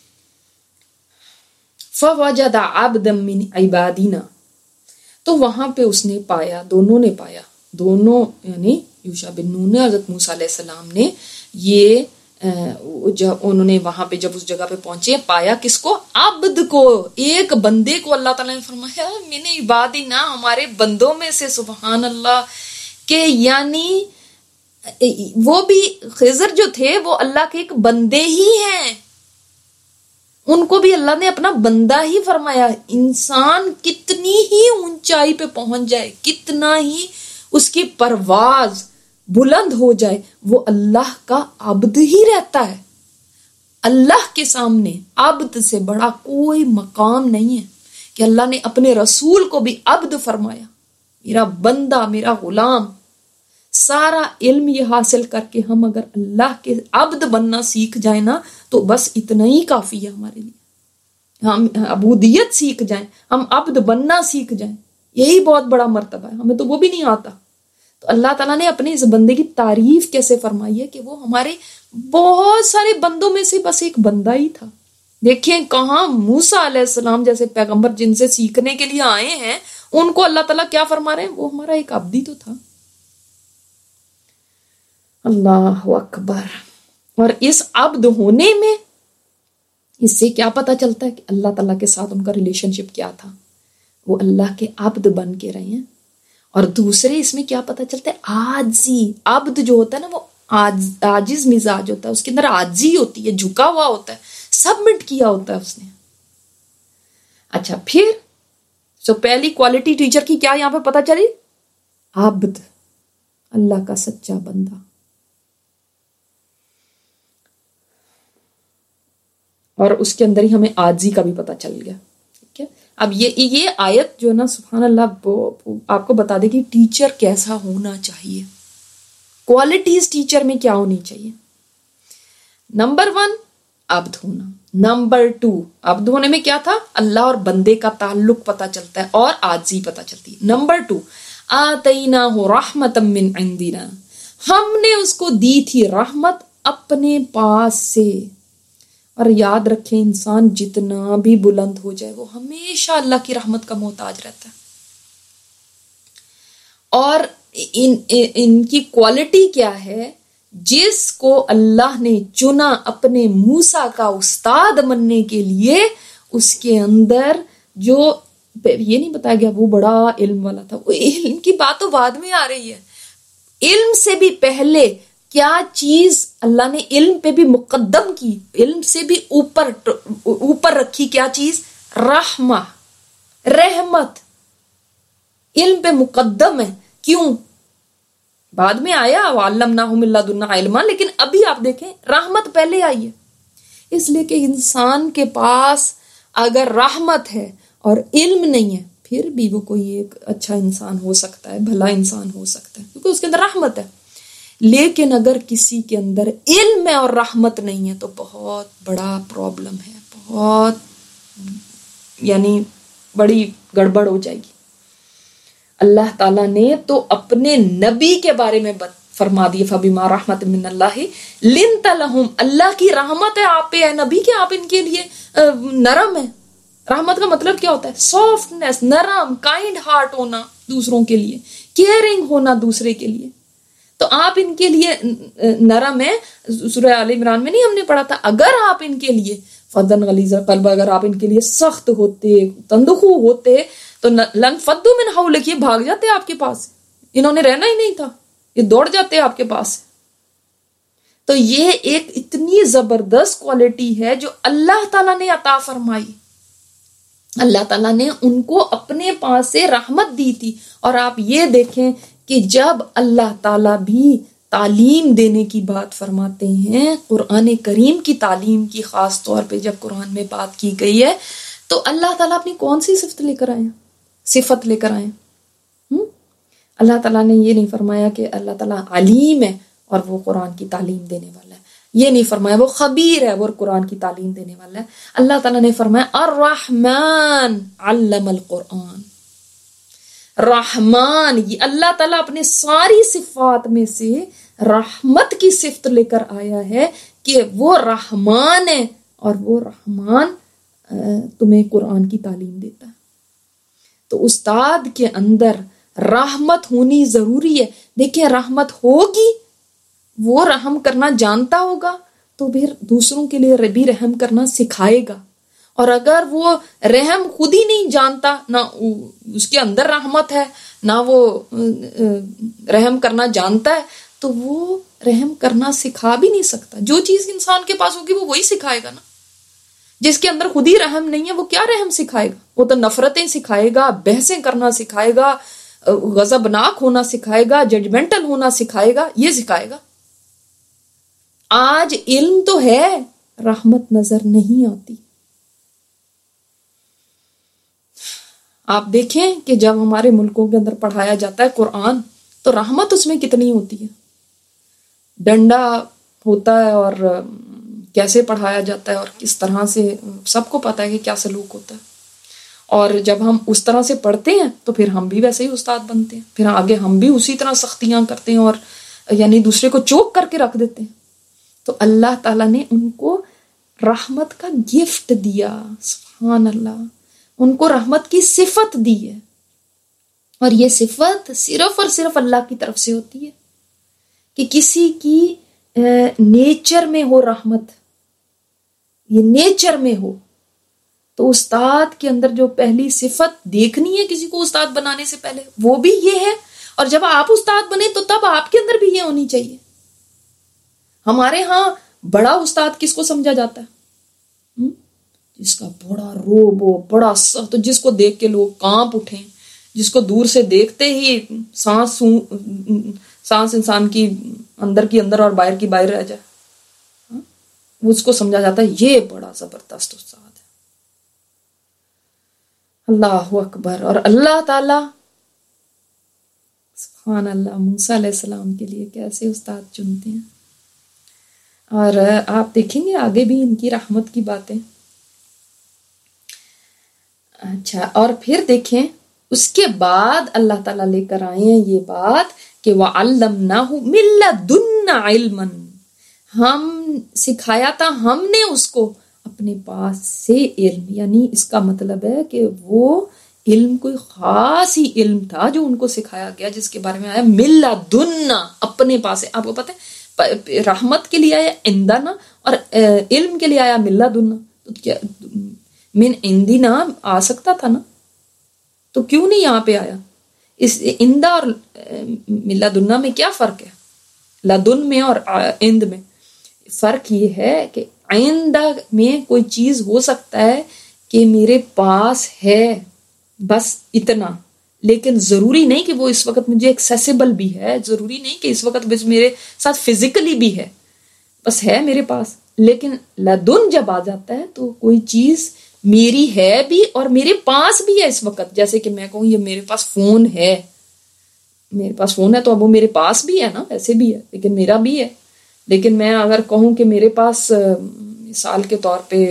فَوَجَدَ عَبْدًا مِّنْ عِبَادِنَا، تو وہاں پہ اس نے پایا، دونوں نے پایا، دونوں یعنی یوشع بن نون نے حضرت موسیٰ علیہ السلام نے، یہ جب انہوں نے وہاں پہ جب اس جگہ پہ پہنچے پایا کس کو؟ عبد کو، ایک بندے کو۔ اللہ تعالیٰ نے فرمایا من عبادنا، ہمارے بندوں میں سے، سبحان اللہ، کہ یعنی وہ بھی خضر جو تھے وہ اللہ کے ایک بندے ہی ہیں، ان کو بھی اللہ نے اپنا بندہ ہی فرمایا۔ انسان کتنی ہی اونچائی پہ پہنچ جائے، کتنا ہی اس کی پرواز بلند ہو جائے، وہ اللہ کا عبد ہی رہتا ہے۔ اللہ کے سامنے عبد سے بڑا کوئی مقام نہیں ہے کہ اللہ نے اپنے رسول کو بھی عبد فرمایا، میرا بندہ، میرا غلام۔ سارا علم یہ حاصل کر کے ہم اگر اللہ کے عبد بننا سیکھ جائیں نا تو بس اتنا ہی کافی ہے ہمارے لیے۔ ہم عبودیت سیکھ جائیں، ہم عبد بننا سیکھ جائیں، یہی بہت بڑا مرتبہ ہے، ہمیں تو وہ بھی نہیں آتا۔ تو اللہ تعالیٰ نے اپنے اس بندے کی تعریف کیسے فرمائی ہے کہ وہ ہمارے بہت سارے بندوں میں سے بس ایک بندہ ہی تھا۔ دیکھیں کہاں موسیٰ علیہ السلام جیسے پیغمبر جن سے سیکھنے کے لیے آئے ہیں، ان کو اللہ تعالیٰ کیا فرما رہے ہیں؟ وہ ہمارا ایک عبد ہی تو تھا۔ اللہ اکبر۔ اور اس عبد ہونے میں اس سے کیا پتا چلتا ہے کہ اللہ تعالیٰ کے ساتھ ان کا ریلیشن شپ کیا تھا، وہ اللہ کے عبد بن کے رہے ہیں۔ اور دوسرے اس میں کیا پتا چلتا ہے؟ عاجزی۔ عبد جو ہوتا ہے نا وہ عاجز مزاج ہوتا ہے، اس کے اندر عاجزی ہوتی ہے، جھکا ہوا ہوتا ہے، سبمٹ کیا ہوتا ہے اس نے۔ اچھا پھر سو پہلی کوالٹی ٹیچر کی کیا یہاں پہ پتا چلی؟ عبد، اللہ کا سچا بندہ۔ اور اس کے اندر ہی ہمیں عاجزی کا بھی پتا چل گیا۔ ٹھیک ہے، اب یہ یہ آیت جو ہے نا سبحان اللہ آپ کو بتا دے کہ ٹیچر کیسا ہونا چاہیے، کوالٹیز ٹیچر میں کیا ہونی چاہیے۔ نمبر ون عبد ہونا، نمبر ٹو عبد ہونے میں کیا تھا؟ اللہ اور بندے کا تعلق پتا چلتا ہے اور عاجزی پتا چلتی ہے۔ نمبر ٹو آتیناہ رحمۃ من عندنا، ہم نے اس کو دی تھی رحمت اپنے پاس سے۔ اور یاد رکھیں انسان جتنا بھی بلند ہو جائے وہ ہمیشہ اللہ کی رحمت کا محتاج رہتا ہے۔ اور ان ان کی کوالٹی کیا ہے؟ جس کو اللہ نے چنا اپنے موسیٰ کا استاد بننے کے لیے، اس کے اندر جو یہ نہیں بتایا گیا وہ بڑا علم والا تھا، وہ علم کی بات تو بعد میں آ رہی ہے۔ علم سے بھی پہلے کیا چیز اللہ نے علم پہ بھی مقدم کی، علم سے بھی اوپر اوپر رکھی، کیا چیز؟ رحمہ، رحمت علم پہ مقدم ہے۔ کیوں؟ بعد میں آیا وَعَلَّمْنَاهُ مِن لَّدُنَّا عِلْمًا، لیکن ابھی آپ دیکھیں رحمت پہلے آئی ہے، اس لیے کہ انسان کے پاس اگر رحمت ہے اور علم نہیں ہے پھر بھی وہ کوئی ایک اچھا انسان ہو سکتا ہے، بھلا انسان ہو سکتا ہے، کیونکہ اس کے اندر رحمت ہے۔ لیکن اگر کسی کے اندر علم ہے اور رحمت نہیں ہے تو بہت بڑا پرابلم ہے، بہت یعنی بڑی گڑبڑ ہو جائے گی۔ اللہ تعالیٰ نے تو اپنے نبی کے بارے میں فرما دیے فَبِمَا رَحْمَةٍ مِّنَ اللَّهِ لِنْتَ لَهُمْ، اللہ کی رحمت ہے آپ پہ، ہے نبی کے، آپ ان کے لیے نرم ہے۔ رحمت کا مطلب کیا ہوتا ہے؟ سافٹنس، نرم، کائنڈ ہارٹ ہونا دوسروں کے لیے، کیئرنگ ہونا دوسرے کے لیے۔ تو آپ ان کے لیے نرم ہیں۔ سورہ آل عمران میں نہیں ہم نے پڑھا تھا اگر آپ ان کے لیے فَضًّا غَلِيظَ الْقَلْبِ، اگر آپ ان کے لیے سخت ہوتے، تندخو ہوتے تو لن فدوا من حولک، یہ بھاگ جاتے آپ کے پاس، انہوں نے رہنا ہی نہیں تھا، یہ دوڑ جاتے آپ کے پاس۔ تو یہ ایک اتنی زبردست کوالٹی ہے جو اللہ تعالیٰ نے عطا فرمائی۔ اللہ تعالیٰ نے ان کو اپنے پاس سے رحمت دی تھی۔ اور آپ یہ دیکھیں کہ جب اللہ تعالیٰ بھی تعلیم دینے کی بات فرماتے ہیں، قرآن کریم کی تعلیم کی خاص طور پہ جب قرآن میں بات کی گئی ہے تو اللہ تعالیٰ اپنی کون سی صفت لے کر آئے ہیں؟ صفت لے کر آئے ہیں۔ اللہ تعالیٰ نے یہ نہیں فرمایا کہ اللہ تعالیٰ علیم ہے اور وہ قرآن کی تعلیم دینے والا ہے، یہ نہیں فرمایا وہ خبیر ہے وہ قرآن کی تعلیم دینے والا ہے۔ اللہ تعالیٰ نے فرمایا الرحمن علم القرآن، رحمان، یہ اللہ تعالیٰ اپنے ساری صفات میں سے رحمت کی صفت لے کر آیا ہے کہ وہ رحمان ہے اور وہ رحمان تمہیں قرآن کی تعلیم دیتا ہے۔ تو استاد کے اندر رحمت ہونی ضروری ہے۔ دیکھیں رحمت ہوگی، وہ رحم کرنا جانتا ہوگا تو پھر دوسروں کے لیے بھی رحم کرنا سکھائے گا، اور اگر وہ رحم خود ہی نہیں جانتا، نہ اس کے اندر رحمت ہے نہ وہ رحم کرنا جانتا ہے، تو وہ رحم کرنا سکھا بھی نہیں سکتا۔ جو چیز انسان کے پاس ہوگی وہ وہی سکھائے گا نا۔ جس کے اندر خود ہی رحم نہیں ہے وہ کیا رحم سکھائے گا؟ وہ تو نفرتیں سکھائے گا، بحثیں کرنا سکھائے گا، غضبناک ہونا سکھائے گا، ججمنٹل ہونا سکھائے گا، یہ سکھائے گا۔ آج علم تو ہے، رحمت نظر نہیں آتی۔ آپ دیکھیں کہ جب ہمارے ملکوں کے اندر پڑھایا جاتا ہے قرآن تو رحمت اس میں کتنی ہوتی ہے، ڈنڈا ہوتا ہے اور کیسے پڑھایا جاتا ہے اور کس طرح سے، سب کو پتا ہے کہ کیا سلوک ہوتا ہے، اور جب ہم اس طرح سے پڑھتے ہیں تو پھر ہم بھی ویسے ہی استاد بنتے ہیں، پھر آگے ہم بھی اسی طرح سختیاں کرتے ہیں اور یعنی دوسرے کو چوک کر کے رکھ دیتے ہیں۔ تو اللہ تعالیٰ نے ان کو رحمت کا گفٹ دیا، سبحان اللہ، ان کو رحمت کی صفت دی ہے، اور یہ صفت صرف اور صرف اللہ کی طرف سے ہوتی ہے کہ کسی کی نیچر میں ہو رحمت، یہ نیچر میں ہو۔ تو استاد کے اندر جو پہلی صفت دیکھنی ہے کسی کو استاد بنانے سے پہلے وہ بھی یہ ہے، اور جب آپ استاد بنے تو تب آپ کے اندر بھی یہ ہونی چاہیے۔ ہمارے ہاں بڑا استاد کس کو سمجھا جاتا ہے؟ جس کا بڑا روب ہو، بڑا سخت، جس کو دیکھ کے لوگ کانپ اٹھیں، جس کو دور سے دیکھتے ہی سانس سانس انسان کی اندر کی اندر اور باہر کی باہر رہ جائے، اس کو سمجھا جاتا ہے یہ بڑا زبردست استاد ہے۔ اللہ اکبر۔ اور اللہ تعالی سبحان اللہ موسیٰ علیہ السلام کے لیے کیسے استاد چنتے ہیں، اور آپ دیکھیں گے آگے بھی ان کی رحمت کی باتیں۔ اچھا، اور پھر دیکھیں اس کے بعد اللہ تعالیٰ لے کر آئے ہیں یہ بات کہ وَعَلَّمْنَاهُ مِن لَّدُنَّا عِلْمًا، ہم سکھایا تھا ہم نے اس کو اپنے پاس سے علم، یعنی اس کا مطلب ہے کہ وہ علم کوئی خاص ہی علم تھا جو ان کو سکھایا گیا، جس کے بارے میں آیا مِن لَّدُنَّا، اپنے پاس سے۔ آپ کو پتہ ہے رحمت کے لیے آیا عندنا اور علم کے لیے آیا مِن لَّدُنَّا، تو کیا من عندنا آ سکتا تھا نا، تو کیوں نہیں یہاں پہ آیا؟ اس عندہ اور من لدنا میں کیا فرق ہے؟ لدن میں اور عند میں فرق یہ ہے کہ عندہ میں کوئی چیز ہو سکتا ہے کہ میرے پاس ہے بس اتنا، لیکن ضروری نہیں کہ وہ اس وقت مجھے ایکسیسیبل بھی ہے، ضروری نہیں کہ اس وقت بس میرے ساتھ فزیکلی بھی ہے، بس ہے میرے پاس۔ لیکن لدن جب آ جاتا ہے تو کوئی چیز میری ہے بھی اور میرے پاس بھی ہے اس وقت، جیسے کہ میں کہوں یہ میرے پاس فون ہے، میرے پاس فون ہے تو اب وہ میرے پاس بھی ہے نا، ایسے بھی ہے لیکن میرا بھی ہے۔ لیکن میں اگر کہوں کہ میرے پاس مثال کے طور پہ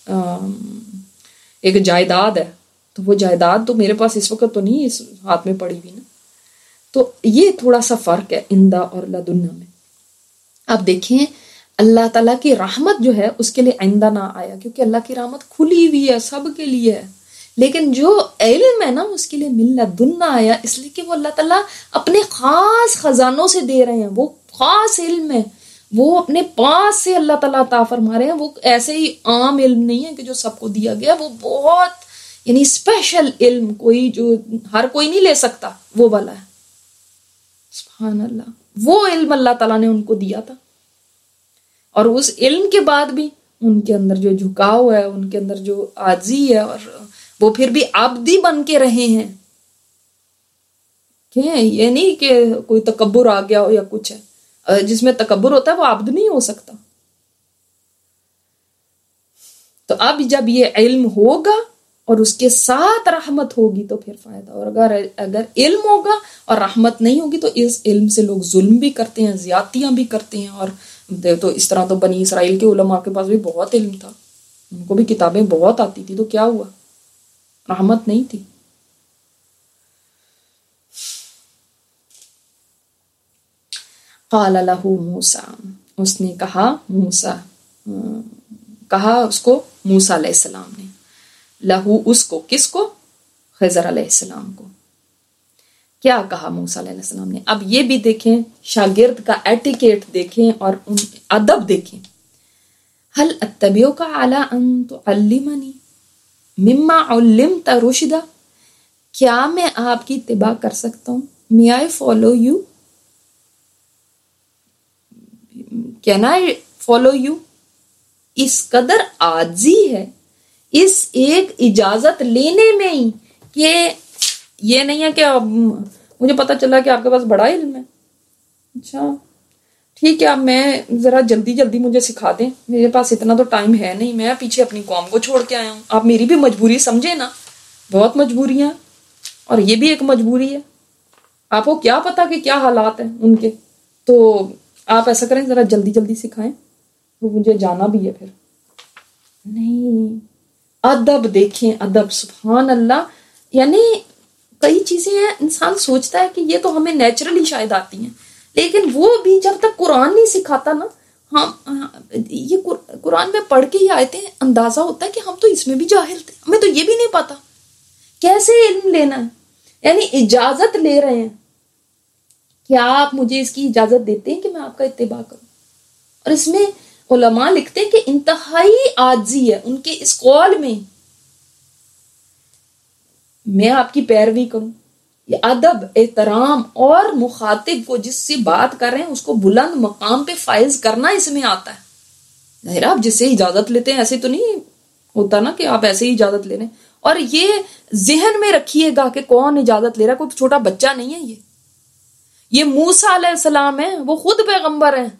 ایک جائیداد ہے تو وہ جائیداد تو میرے پاس اس وقت تو نہیں اس ہاتھ میں پڑی ہوئی نا، تو یہ تھوڑا سا فرق ہے عندہ اور لدنا میں۔ اب دیکھیں اللہ تعالیٰ کی رحمت جو ہے اس کے لیے عندہ نہ آیا کیونکہ اللہ کی رحمت کھلی ہوئی ہے، سب کے لیے ہے، لیکن جو علم ہے نا اس کے لیے من لدنا آیا، اس لیے کہ وہ اللہ تعالیٰ اپنے خاص خزانوں سے دے رہے ہیں، وہ خاص علم ہے، وہ اپنے پاس سے اللہ تعالیٰ عطا فرما رہے ہیں، وہ ایسے ہی عام علم نہیں ہے کہ جو سب کو دیا گیا، وہ بہت یعنی اسپیشل علم، کوئی جو ہر کوئی نہیں لے سکتا وہ والا ہے۔ سبحان اللہ، وہ علم اللہ تعالیٰ نے ان کو دیا تھا، اور اس علم کے بعد بھی ان کے اندر جو جھکاؤ ہے، ان کے اندر جو عاجزی ہے، اور وہ پھر بھی عبدی بن کے رہے ہیں۔ کہ یہ نہیں کہ کوئی تکبر آ گیا ہو یا کچھ ہے، جس میں تکبر ہوتا ہے وہ عبد نہیں ہو سکتا. تو اب جب یہ علم ہوگا اور اس کے ساتھ رحمت ہوگی تو پھر فائدہ. اور اگر اگر علم ہوگا اور رحمت نہیں ہوگی تو اس علم سے لوگ ظلم بھی کرتے ہیں, زیادتیاں بھی کرتے ہیں. اور تو اس طرح تو بنی اسرائیل کے علماء کے پاس بھی بہت علم تھا, ان کو بھی کتابیں بہت آتی تھی, تو کیا ہوا؟ رحمت نہیں تھی. قال لہ موسیٰ, اس نے کہا موسیٰ, کہا اس کو موسیٰ علیہ السلام نے, لہو اس کو, کس کو؟ خضر علیہ السلام کو. کیا کہا موسیٰ علیہ السلام نے؟ اب یہ بھی دیکھیں, شاگرد کا ایٹیکیٹ دیکھیں اور ان ادب دیکھیں. هل اتبعک علی ان تعلمنی مما علمت رشدا, کیا میں آپ کی اتباع کر سکتا ہوں؟ may I follow you, can I follow you؟ اس قدر عاجزی ہے اس ایک اجازت لینے میں ہی, کہ یہ نہیں ہے کہ اب مجھے پتا چلا کہ آپ کے پاس بڑا علم ہے, اچھا ٹھیک ہے اب میں ذرا جلدی جلدی مجھے سکھا دیں, میرے پاس اتنا تو ٹائم ہے نہیں, میں پیچھے اپنی قوم کو چھوڑ کے آیا ہوں. آپ میری بھی مجبوری سمجھے نا, بہت مجبوریاں, اور یہ بھی ایک مجبوری ہے. آپ کو کیا پتا کہ کیا حالات ہیں ان کے, تو آپ ایسا کریں ذرا جلدی جلدی سکھائیں, تو مجھے جانا بھی ہے پھر. نہیں, ادب دیکھیں, ادب, سبحان اللہ. یعنی کئی چیزیں ہیں انسان سوچتا ہے کہ یہ تو ہمیں نیچرلی شاید آتی ہیں, لیکن وہ بھی جب تک قرآن نہیں سکھاتا نا, ہم یہ قرآن میں پڑھ کے ہی آئے تھے, اندازہ ہوتا ہے کہ ہم تو اس میں بھی جاہل تھے, ہمیں تو یہ بھی نہیں پتا کیسے علم لینا ہے. یعنی اجازت لے رہے ہیں, کیا آپ مجھے اس کی اجازت دیتے ہیں کہ میں آپ کا اتباع کروں؟ اور اس میں علماء لکھتے ہیں کہ انتہائی عاجزی ہے ان کے اس قول میں, میں آپ کی پیروی کروں. یہ ادب, احترام, اور مخاطب کو جس سے بات کر رہے ہیں اس کو بلند مقام پہ فائز کرنا اس میں آتا ہے. ظاہر آپ جس سے اجازت لیتے ہیں ایسے تو نہیں ہوتا نا کہ آپ ایسے ہی اجازت لے رہے ہیں. اور یہ ذہن میں رکھیے گا کہ کون اجازت لے رہا ہے, کوئی چھوٹا بچہ نہیں ہے. یہ یہ موسیٰ علیہ السلام ہے, وہ خود پیغمبر ہیں.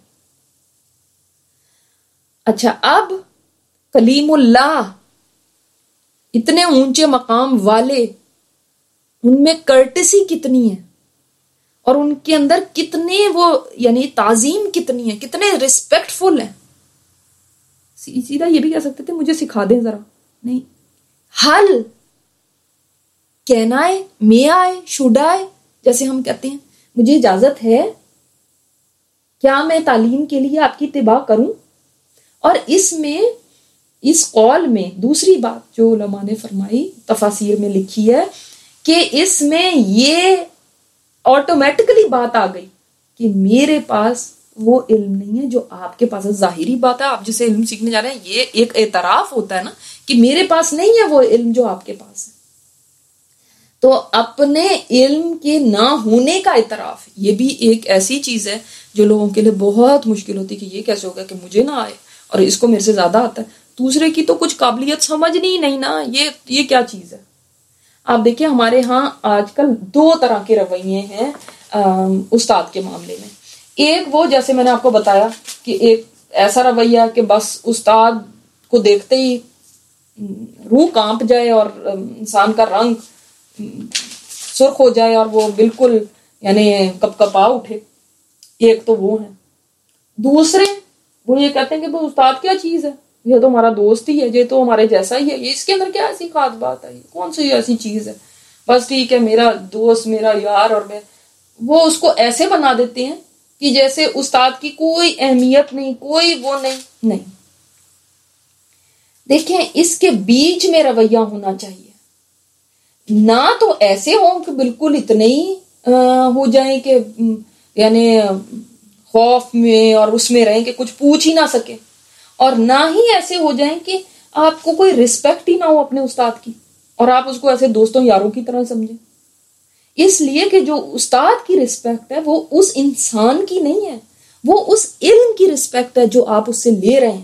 اچھا, اب کلیم اللہ, اتنے اونچے مقام والے, ان میں کرٹسی کتنی ہے, اور ان کے اندر کتنے وہ یعنی تعظیم کتنی ہے, کتنے ریسپیکٹ فل ہیں. سیدھا یہ بھی کہہ سکتے تھے مجھے سکھا دیں ذرا, نہیں. حل کہنا ہے, میں آئے, شوڈ آئے, جیسے ہم کہتے ہیں مجھے اجازت ہے, کیا میں تعلیم کے لیے آپ کی اتباع کروں؟ اور اس میں اس قول میں دوسری بات جو علماء نے فرمائی, تفاسیر میں لکھی ہے, کہ اس میں یہ آٹومیٹکلی بات آ گئی کہ میرے پاس وہ علم نہیں ہے جو آپ کے پاس ہے. ظاہری بات ہے, آپ جسے علم سیکھنے جا رہے ہیں یہ ایک اعتراف ہوتا ہے نا کہ میرے پاس نہیں ہے وہ علم جو آپ کے پاس ہے. تو اپنے علم کے نہ ہونے کا اعتراف, یہ بھی ایک ایسی چیز ہے جو لوگوں کے لیے بہت مشکل ہوتی ہے کہ یہ کیسے ہوگا کہ مجھے نہ آئے اور اس کو میرے سے زیادہ آتا ہے. دوسرے کی تو کچھ قابلیت سمجھنی نہیں نا, یہ یہ کیا چیز ہے. آپ دیکھیں ہمارے ہاں آج کل دو طرح کے رویے ہیں استاد کے معاملے میں. ایک وہ جیسے میں نے آپ کو بتایا کہ ایک ایسا رویہ کہ بس استاد کو دیکھتے ہی روح کانپ جائے اور انسان کا رنگ سرخ ہو جائے اور وہ بالکل یعنی کپ کپا اٹھے. ایک تو وہ ہے. دوسرے وہ یہ کہتے ہیں کہ وہ استاد کیا چیز ہے, یہ تو ہمارا دوست ہی ہے, یہ تو ہمارے جیسا ہی ہے, یہ اس کے اندر کیا ایسی خاص بات ہے, کون سی ایسی چیز ہے, بس ٹھیک ہے میرا دوست, میرا یار. اور میں وہ اس کو ایسے بنا دیتے ہیں کہ جیسے استاد کی کوئی اہمیت نہیں, کوئی وہ نہیں نہیں. دیکھیں اس کے بیچ میں رویہ ہونا چاہیے, نہ تو ایسے ہوں کہ بالکل اتنے ہی ہو جائیں کہ یعنی خوف میں اور اس میں رہیں کہ کچھ پوچھ ہی نہ سکے, اور نہ ہی ایسے ہو جائیں کہ آپ کو کوئی رسپیکٹ ہی نہ ہو اپنے استاد کی اور آپ اس کو ایسے دوستوں یاروں کی طرح سمجھیں. اس لیے کہ جو استاد کی رسپیکٹ ہے وہ اس انسان کی نہیں ہے, وہ اس علم کی رسپیکٹ ہے جو آپ اس سے لے رہے ہیں.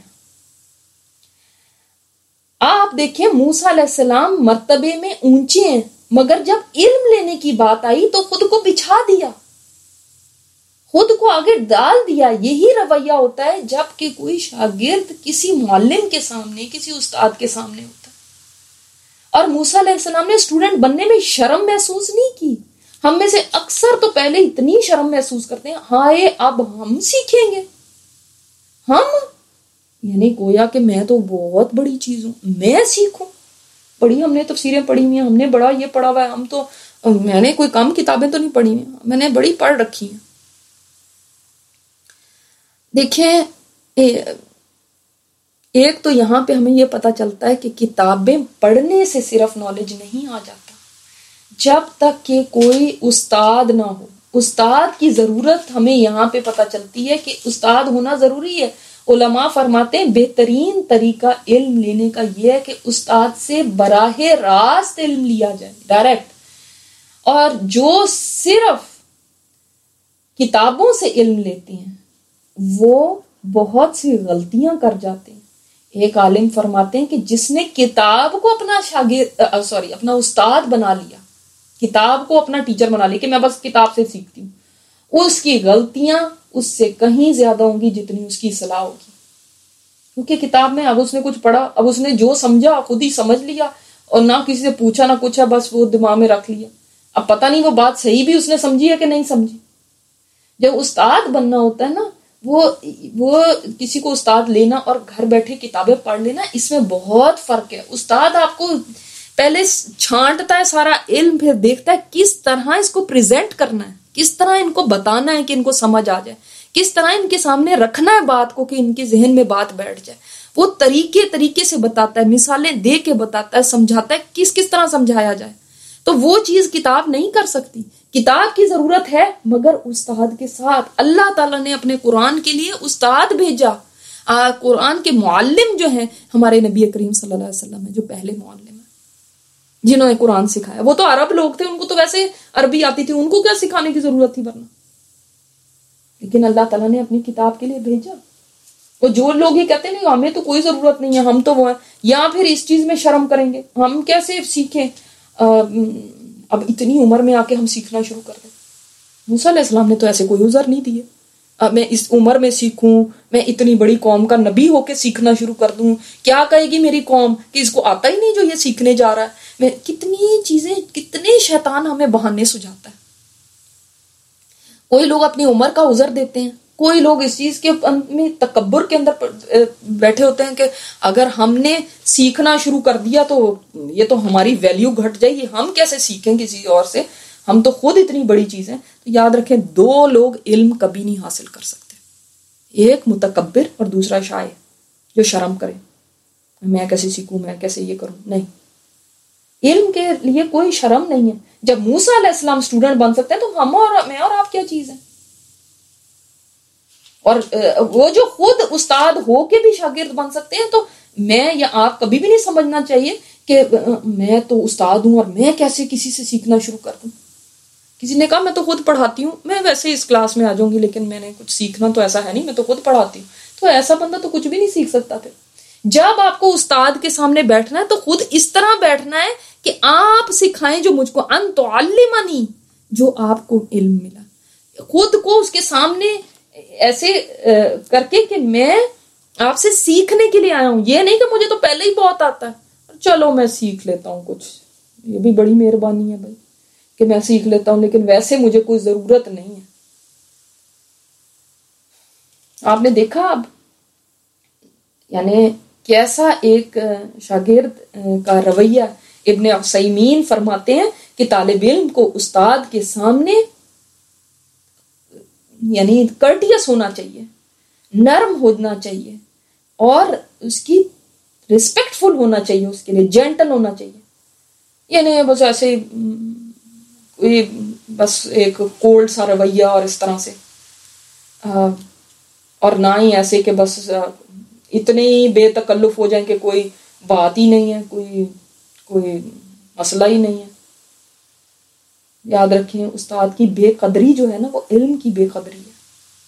آپ دیکھیں موسیٰ علیہ السلام مرتبے میں اونچے ہیں, مگر جب علم لینے کی بات آئی تو خود کو بچھا دیا, خود کو آگے ڈال دیا. یہی رویہ ہوتا ہے جب کہ کوئی شاگرد کسی معلم کے سامنے، کسی استاد کے سامنے ہوتا ہے. اور موسیٰ علیہ السلام نے اسٹوڈنٹ بننے میں شرم محسوس نہیں کی. ہم میں سے اکثر تو پہلے اتنی شرم محسوس کرتے ہیں، ہائے اب ہم سیکھیں گے. ہم یعنی گویا کہ میں تو بہت بڑی چیز ہوں، میں سیکھوں. پڑھی ہم نے تفسیریں پڑھی ہوئی ہیں، ہم نے بڑا یہ پڑھا ہوا ہے، ہم تو میں نے کوئی کم کتابیں تو نہیں پڑھی ہوئی، میں نے بڑی پڑھ رکھی ہیں. دیکھیں ایک تو یہاں پہ ہمیں یہ پتہ چلتا ہے کہ کتابیں پڑھنے سے صرف نالج نہیں آ جاتا. جب تک کہ کوئی استاد نہ ہو، استاد کی ضرورت ہمیں یہاں پہ پتہ چلتی ہے کہ استاد ہونا ضروری ہے. علماء فرماتے ہیں بہترین طریقہ علم لینے کا یہ ہے کہ استاد سے براہ راست علم لیا جائے، ڈائریکٹ. اور جو صرف کتابوں سے علم لیتے ہیں وہ بہت سی غلطیاں کر جاتے ہیں. ایک عالم فرماتے ہیں کہ جس نے کتاب کو اپنا شاگرد سوری اپنا استاد بنا لیا، کتاب کو اپنا ٹیچر بنا لیا کہ میں بس کتاب سے سیکھتی ہوں، اس کی غلطیاں اس سے کہیں زیادہ ہوں گی جتنی اس کی اصلاح ہوگی. کیونکہ کتاب میں اب اس نے کچھ پڑھا، اب اس نے جو سمجھا خود ہی سمجھ لیا، اور نہ کسی سے پوچھا نہ کچھ ہے، بس وہ دماغ میں رکھ لیا. اب پتہ نہیں وہ بات صحیح بھی اس نے سمجھی ہے کہ نہیں سمجھی. جب استاد بننا ہوتا ہے نا، وہ وہ کسی کو استاد لینا اور گھر بیٹھے کتابیں پڑھ لینا، اس میں بہت فرق ہے. استاد آپ کو پہلے چھانٹتا ہے سارا علم، پھر دیکھتا ہے کس طرح اس کو پریزنٹ کرنا ہے، کس طرح ان کو بتانا ہے کہ ان کو سمجھ آ جائے، کس طرح ان کے سامنے رکھنا ہے بات کو کہ ان کے ذہن میں بات بیٹھ جائے. وہ طریقے طریقے سے بتاتا ہے، مثالیں دے کے بتاتا ہے، سمجھاتا ہے کس کس طرح سمجھایا جائے. تو وہ چیز کتاب نہیں کر سکتی. کتاب کی ضرورت ہے مگر استاد کے ساتھ. اللہ تعالیٰ نے اپنے قرآن کے لیے استاد بھیجا. آ, قرآن کے معلم جو ہیں ہمارے نبی کریم صلی اللہ علیہ وسلم ہیں، جو پہلے معلم ہیں جنہوں نے قرآن سکھایا. وہ تو عرب لوگ تھے، ان کو تو ویسے عربی آتی تھی، ان کو کیا سکھانے کی ضرورت تھی ورنہ. لیکن اللہ تعالیٰ نے اپنی کتاب کے لیے بھیجا. وہ جو لوگ یہ کہتے ہیں ہمیں تو کوئی ضرورت نہیں ہے، ہم تو وہ ہیں، یا پھر اس چیز میں شرم کریں گے، ہم کیسے سیکھیں، اب اتنی عمر میں آ کے ہم سیکھنا شروع کر دیں. موسیٰ علیہ السلام نے تو ایسے کوئی عذر نہیں دیے. اب میں اس عمر میں سیکھوں، میں اتنی بڑی قوم کا نبی ہو کے سیکھنا شروع کر دوں، کیا کہے گی میری قوم کہ اس کو آتا ہی نہیں جو یہ سیکھنے جا رہا ہے. میں کتنی چیزیں، کتنے شیطان ہمیں بہانے سجاتا ہے. کوئی لوگ اپنی عمر کا عذر دیتے ہیں، کوئی لوگ اس چیز کے میں تکبر کے اندر بیٹھے ہوتے ہیں کہ اگر ہم نے سیکھنا شروع کر دیا تو یہ تو ہماری ویلیو گھٹ جائے گی، ہم کیسے سیکھیں کسی اور سے، ہم تو خود اتنی بڑی چیز ہیں. تو یاد رکھیں دو لوگ علم کبھی نہیں حاصل کر سکتے، ایک متکبر اور دوسرا شائع جو شرم کرے، میں کیسے سیکھوں، میں کیسے یہ کروں. نہیں، علم کے لیے کوئی شرم نہیں ہے. جب موسیٰ علیہ السلام اسٹوڈنٹ بن سکتے ہیں تو ہم اور میں اور آپ کیا چیز ہیں. اور وہ جو خود استاد ہو کے بھی شاگرد بن سکتے ہیں، تو میں یا آپ کبھی بھی نہیں سمجھنا چاہیے کہ میں تو استاد ہوں اور میں کیسے کسی سے سیکھنا شروع کر دوں. کسی نے کہا میں تو خود پڑھاتی ہوں، میں ویسے اس کلاس میں آ جاؤں گی لیکن میں نے کچھ سیکھنا تو ایسا ہے نہیں، میں تو خود پڑھاتی ہوں. تو ایسا بندہ تو کچھ بھی نہیں سیکھ سکتا. پھر جب آپ کو استاد کے سامنے بیٹھنا ہے تو خود اس طرح بیٹھنا ہے کہ آپ سکھائیں جو مجھ کو، ان تعلمنی، جو آپ کو علم ملا. خود کو اس کے سامنے ایسے کر کے کہ میں آپ سے سیکھنے کے لیے آیا ہوں، یہ نہیں کہ مجھے تو پہلے ہی بہت آتا ہے، چلو میں سیکھ لیتا ہوں کچھ. یہ بھی بڑی مہربانی ہے بھائی کہ میں سیکھ لیتا ہوں، لیکن ویسے مجھے کوئی ضرورت نہیں ہے. آپ نے دیکھا اب یعنی کیسا ایک شاگرد کا رویہ. ابن عثیمین فرماتے ہیں کہ طالب علم کو استاد کے سامنے یعنی کرٹیس ہونا چاہیے، نرم ہونا چاہیے، اور اس کی ریسپیکٹ فل ہونا چاہیے، اس کے لیے جینٹل ہونا چاہیے. یعنی بس ایسے کوئی بس ایک کولڈ سا رویہ اور اس طرح سے، اور نہ ہی ایسے کہ بس اتنے ہی بے تکلف ہو جائیں کہ کوئی بات ہی نہیں ہے، کوئی کوئی مسئلہ ہی نہیں ہے. یاد رکھیں استاد کی بے قدری جو ہے نا وہ علم کی بے قدری ہے.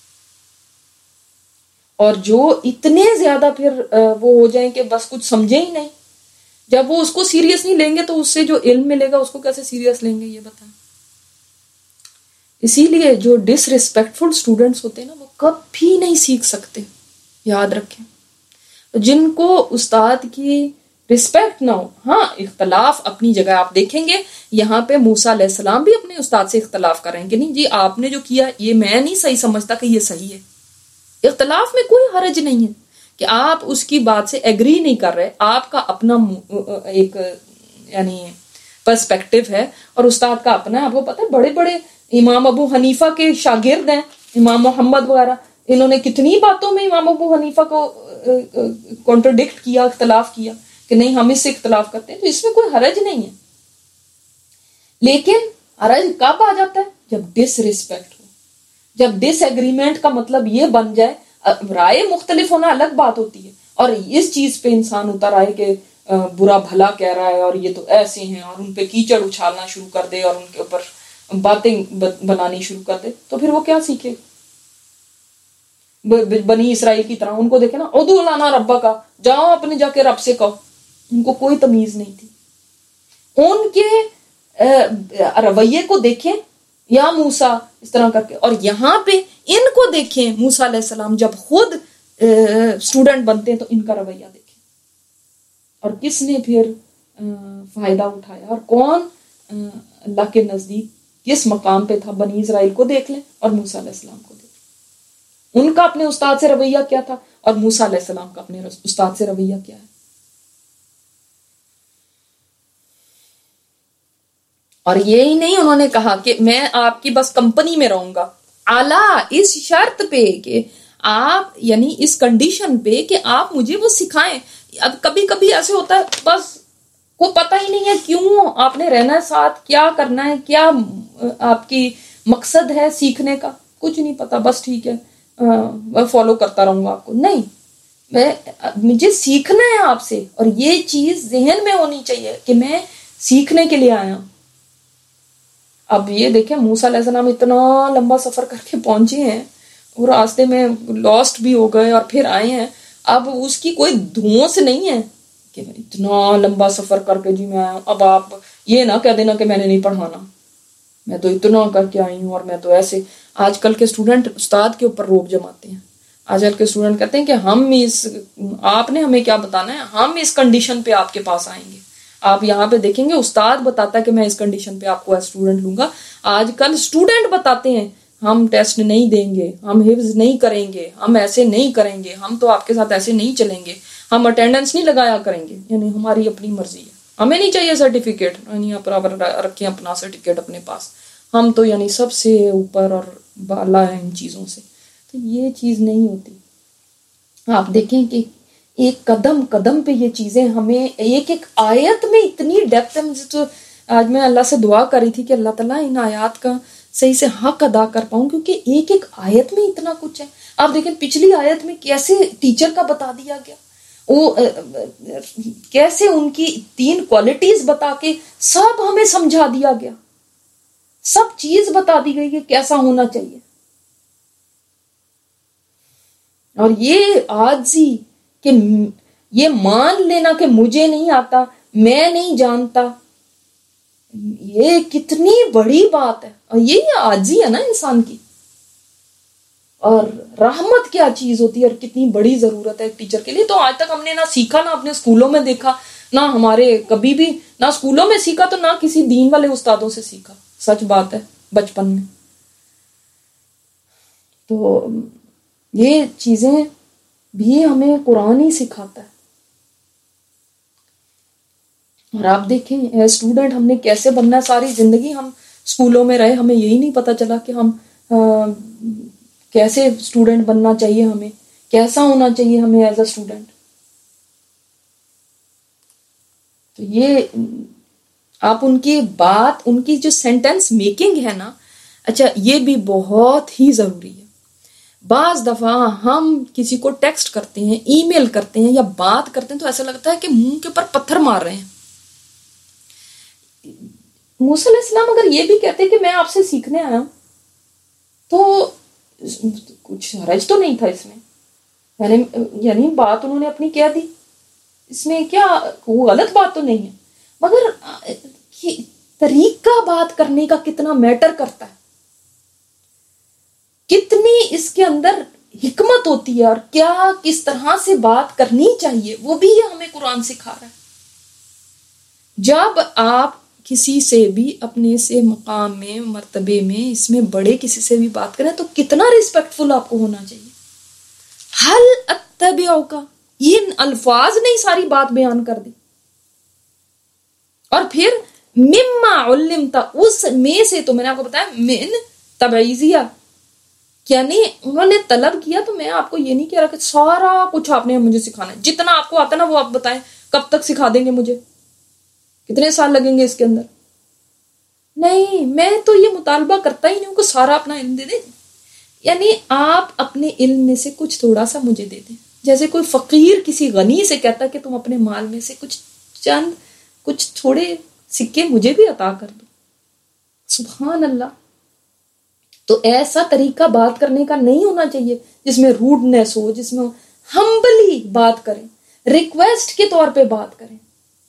اور جو اتنے زیادہ پھر وہ ہو جائیں کہ بس کچھ سمجھے ہی نہیں، جب وہ اس کو سیریس نہیں لیں گے تو اس سے جو علم ملے گا اس کو کیسے سیریس لیں گے، یہ بتائیں. اسی لیے جو ڈس ریسپیکٹفل اسٹوڈنٹس ہوتے ہیں نا وہ کبھی نہیں سیکھ سکتے. یاد رکھیں, جن کو استاد کی رسپیکٹ نہ ہو. ہاں اختلاف اپنی جگہ, آپ دیکھیں گے یہاں پہ موسیٰ علیہ السلام بھی اپنے استاد سے اختلاف کر رہے ہیں کہ نہیں جی آپ نے جو کیا یہ میں نہیں صحیح سمجھتا کہ یہ صحیح ہے. اختلاف میں کوئی حرج نہیں ہے کہ آپ اس کی بات سے ایگری نہیں کر رہے, آپ کا اپنا ایک یعنی پرسپیکٹو ہے اور استاد کا اپنا ہے. آپ کو پتہ ہے بڑے بڑے امام ابو حنیفہ کے شاگرد ہیں, امام محمد وغیرہ, انہوں نے کتنی باتوں میں امام ابو حنیفہ کو کانٹرڈکٹ کیا, اختلاف کیا کہ نہیں ہم اس سے اختلاف کرتے ہیں. تو اس میں کوئی حرج نہیں ہے, لیکن حرج کب آ جاتا ہے جب ڈس ریسپیکٹ ہو, جب ڈس ایگریمنٹ کا مطلب یہ بن جائے. رائے مختلف ہونا الگ بات ہوتی ہے, اور اس چیز پہ انسان اتر آئے کہ برا بھلا کہہ رہا ہے اور یہ تو ایسے ہیں, اور ان پہ کیچڑ اچھالنا شروع کر دے اور ان کے اوپر باتیں بنانی شروع کر دے, تو پھر وہ کیا سیکھے. بنی اسرائیل کی طرح ان کو دیکھے نا, ادعو لنا ربک کا, جاؤ اپنے جا کے رب سے کہو. ان کو کوئی تمیز نہیں تھی. ان کے رویے کو دیکھیں یا موسیٰ اس طرح کر کے, اور یہاں پہ ان کو دیکھیں موسیٰ علیہ السلام جب خود اسٹوڈنٹ بنتے ہیں تو ان کا رویہ دیکھیں, اور کس نے پھر فائدہ اٹھایا اور کون اللہ کے نزدیک کس مقام پہ تھا. بنی اسرائیل کو دیکھ لیں اور موسیٰ علیہ السلام کو دیکھ لیں, ان کا اپنے استاد سے رویہ کیا تھا اور موسیٰ علیہ السلام کا اپنے استاد سے رویہ کیا ہے. اور یہی نہیں انہوں نے کہا کہ میں آپ کی بس کمپنی میں رہوں گا, اعلیٰ اس شرط پہ کہ آپ یعنی اس کنڈیشن پہ کہ آپ مجھے وہ سکھائیں. اب کبھی کبھی ایسے ہوتا ہے بس کو پتہ ہی نہیں ہے کیوں آپ نے رہنا ہے ساتھ, کیا کرنا ہے, کیا آپ کی مقصد ہے سیکھنے کا, کچھ نہیں پتا, بس ٹھیک ہے میں فالو کرتا رہوں گا آپ کو. نہیں, میں مجھے سیکھنا ہے آپ سے, اور یہ چیز ذہن میں ہونی چاہیے کہ میں سیکھنے کے لیے آیا. اب یہ دیکھیں موسیٰ علیہ السلام اتنا لمبا سفر کر کے پہنچے ہیں اور راستے میں لاسٹ بھی ہو گئے اور پھر آئے ہیں. اب اس کی کوئی دھونس نہیں ہے کہ اتنا لمبا سفر کر کے جی میں آیا ہوں, اب آپ یہ نہ کہہ دینا کہ میں نے نہیں پڑھانا, میں تو اتنا کر کے آئی ہوں اور میں تو ایسے. آج کل کے اسٹوڈنٹ استاد کے اوپر روب جماتے ہیں. آج کل کے اسٹوڈنٹ کہتے ہیں کہ ہم اس آپ نے ہمیں کیا بتانا ہے, ہم اس کنڈیشن پہ آپ کے پاس آئیں گے. آپ یہاں پہ دیکھیں گے استاد بتاتا ہے کہ میں اس کنڈیشن پہ آپ کو ایز اسٹوڈنٹ لوں گا. آج کل اسٹوڈنٹ بتاتے ہیں ہم ٹیسٹ نہیں دیں گے, ہم حفظ نہیں کریں گے, ہم ایسے نہیں کریں گے, ہم تو آپ کے ساتھ ایسے نہیں چلیں گے, ہم اٹینڈنس نہیں لگایا کریں گے. یعنی ہماری اپنی مرضی ہے, ہمیں نہیں چاہیے سرٹیفکیٹ, یعنی برابر رکھیں اپنا سرٹیفکیٹ اپنے پاس, ہم تو یعنی سب سے اوپر اور بالا ہیں ان چیزوں سے. تو یہ چیز نہیں ہوتی. آپ دیکھیں کہ ایک قدم قدم پہ یہ چیزیں ہمیں ایک ایک آیت میں اتنی ڈیپتھ ہے. مجھے تو آج میں اللہ سے دعا کری تھی کہ اللہ تعالیٰ ان آیات کا صحیح سے حق ادا کر پاؤں, کیونکہ ایک ایک آیت میں اتنا کچھ ہے. آپ دیکھیں پچھلی آیت میں کیسے ٹیچر کا بتا دیا گیا, وہ کیسے ان کی تین کوالٹیز بتا کے سب ہمیں سمجھا دیا گیا, سب چیز بتا دی گئی کہ کیسا ہونا چاہیے. اور یہ عاجزی کہ یہ مان لینا کہ مجھے نہیں آتا, میں نہیں جانتا, یہ کتنی بڑی بات ہے. اور یہی عاجزی ہے نا انسان کی. اور رحمت کیا چیز ہوتی ہے اور کتنی بڑی ضرورت ہے ایک ٹیچر کے لیے. تو آج تک ہم نے نہ سیکھا, نہ اپنے اسکولوں میں دیکھا, نہ ہمارے کبھی بھی نہ اسکولوں میں سیکھا, تو نہ کسی دین والے استادوں سے سیکھا. سچ بات ہے بچپن میں. تو یہ چیزیں بھی ہمیں قرآن ہی سکھاتا ہے. اور آپ دیکھیں اسٹوڈنٹ ہم نے کیسے بننا ہے. ساری زندگی ہم اسکولوں میں رہے, ہمیں یہی نہیں پتا چلا کہ ہم کیسے اسٹوڈنٹ بننا چاہیے, ہمیں کیسا ہونا چاہیے ہمیں ایز اے اسٹوڈنٹ. تو یہ آپ ان کی بات, ان کی جو سینٹینس میکنگ ہے نا, اچھا یہ بھی بہت ہی ضروری ہے. بعض دفعہ ہم کسی کو ٹیکسٹ کرتے ہیں, ای میل کرتے ہیں یا بات کرتے ہیں تو ایسا لگتا ہے کہ منہ کے اوپر پتھر مار رہے ہیں. موسیٰ علیہ السلام اگر یہ بھی کہتے کہ میں آپ سے سیکھنے آیا تو کچھ حرج تو نہیں تھا اس میں, یعنی یعنی بات انہوں نے اپنی کہہ دی, اس میں کیا وہ غلط بات تو نہیں ہے. مگر طریقہ بات کرنے کا کتنا میٹر کرتا ہے. کتنی اس کے اندر حکمت ہوتی ہے اور کیا کس طرح سے بات کرنی چاہیے، وہ بھی یہ ہمیں قرآن سکھا رہا ہے. جب آپ کسی سے بھی اپنے سے مقام میں، مرتبے میں، اس میں بڑے کسی سے بھی بات کریں تو کتنا ریسپیکٹفل آپ کو ہونا چاہیے. حل اتبعک، یہ الفاظ نے ساری بات بیان کر دی. اور پھر مما علمت، اس میں سے، تو میں نے آپ کو بتایا من تبعیضیہ، یعنی انہوں نے طلب کیا تو میں آپ کو یہ نہیں کہہ رہا کہ سارا کچھ آپ نے مجھے سکھانا ہے، جتنا آپ کو آتا ہے نا وہ آپ بتائیں. کب تک سکھا دیں گے مجھے؟ کتنے سال لگیں گے اس کے اندر؟ نہیں، میں تو یہ مطالبہ کرتا ہی نہیں ہوں کہ سارا اپنا علم دے دیں. یعنی آپ اپنے علم میں سے کچھ تھوڑا سا مجھے دے دیں، جیسے کوئی فقیر کسی غنی سے کہتا ہے کہ تم اپنے مال میں سے کچھ چند کچھ تھوڑے سکے مجھے بھی عطا کر دو. سبحان اللہ. تو ایسا طریقہ بات کرنے کا نہیں ہونا چاہیے جس میں روڈنیس ہو، جس میں ہمبلی بات کریں، ریکویسٹ کے طور پہ بات کریں.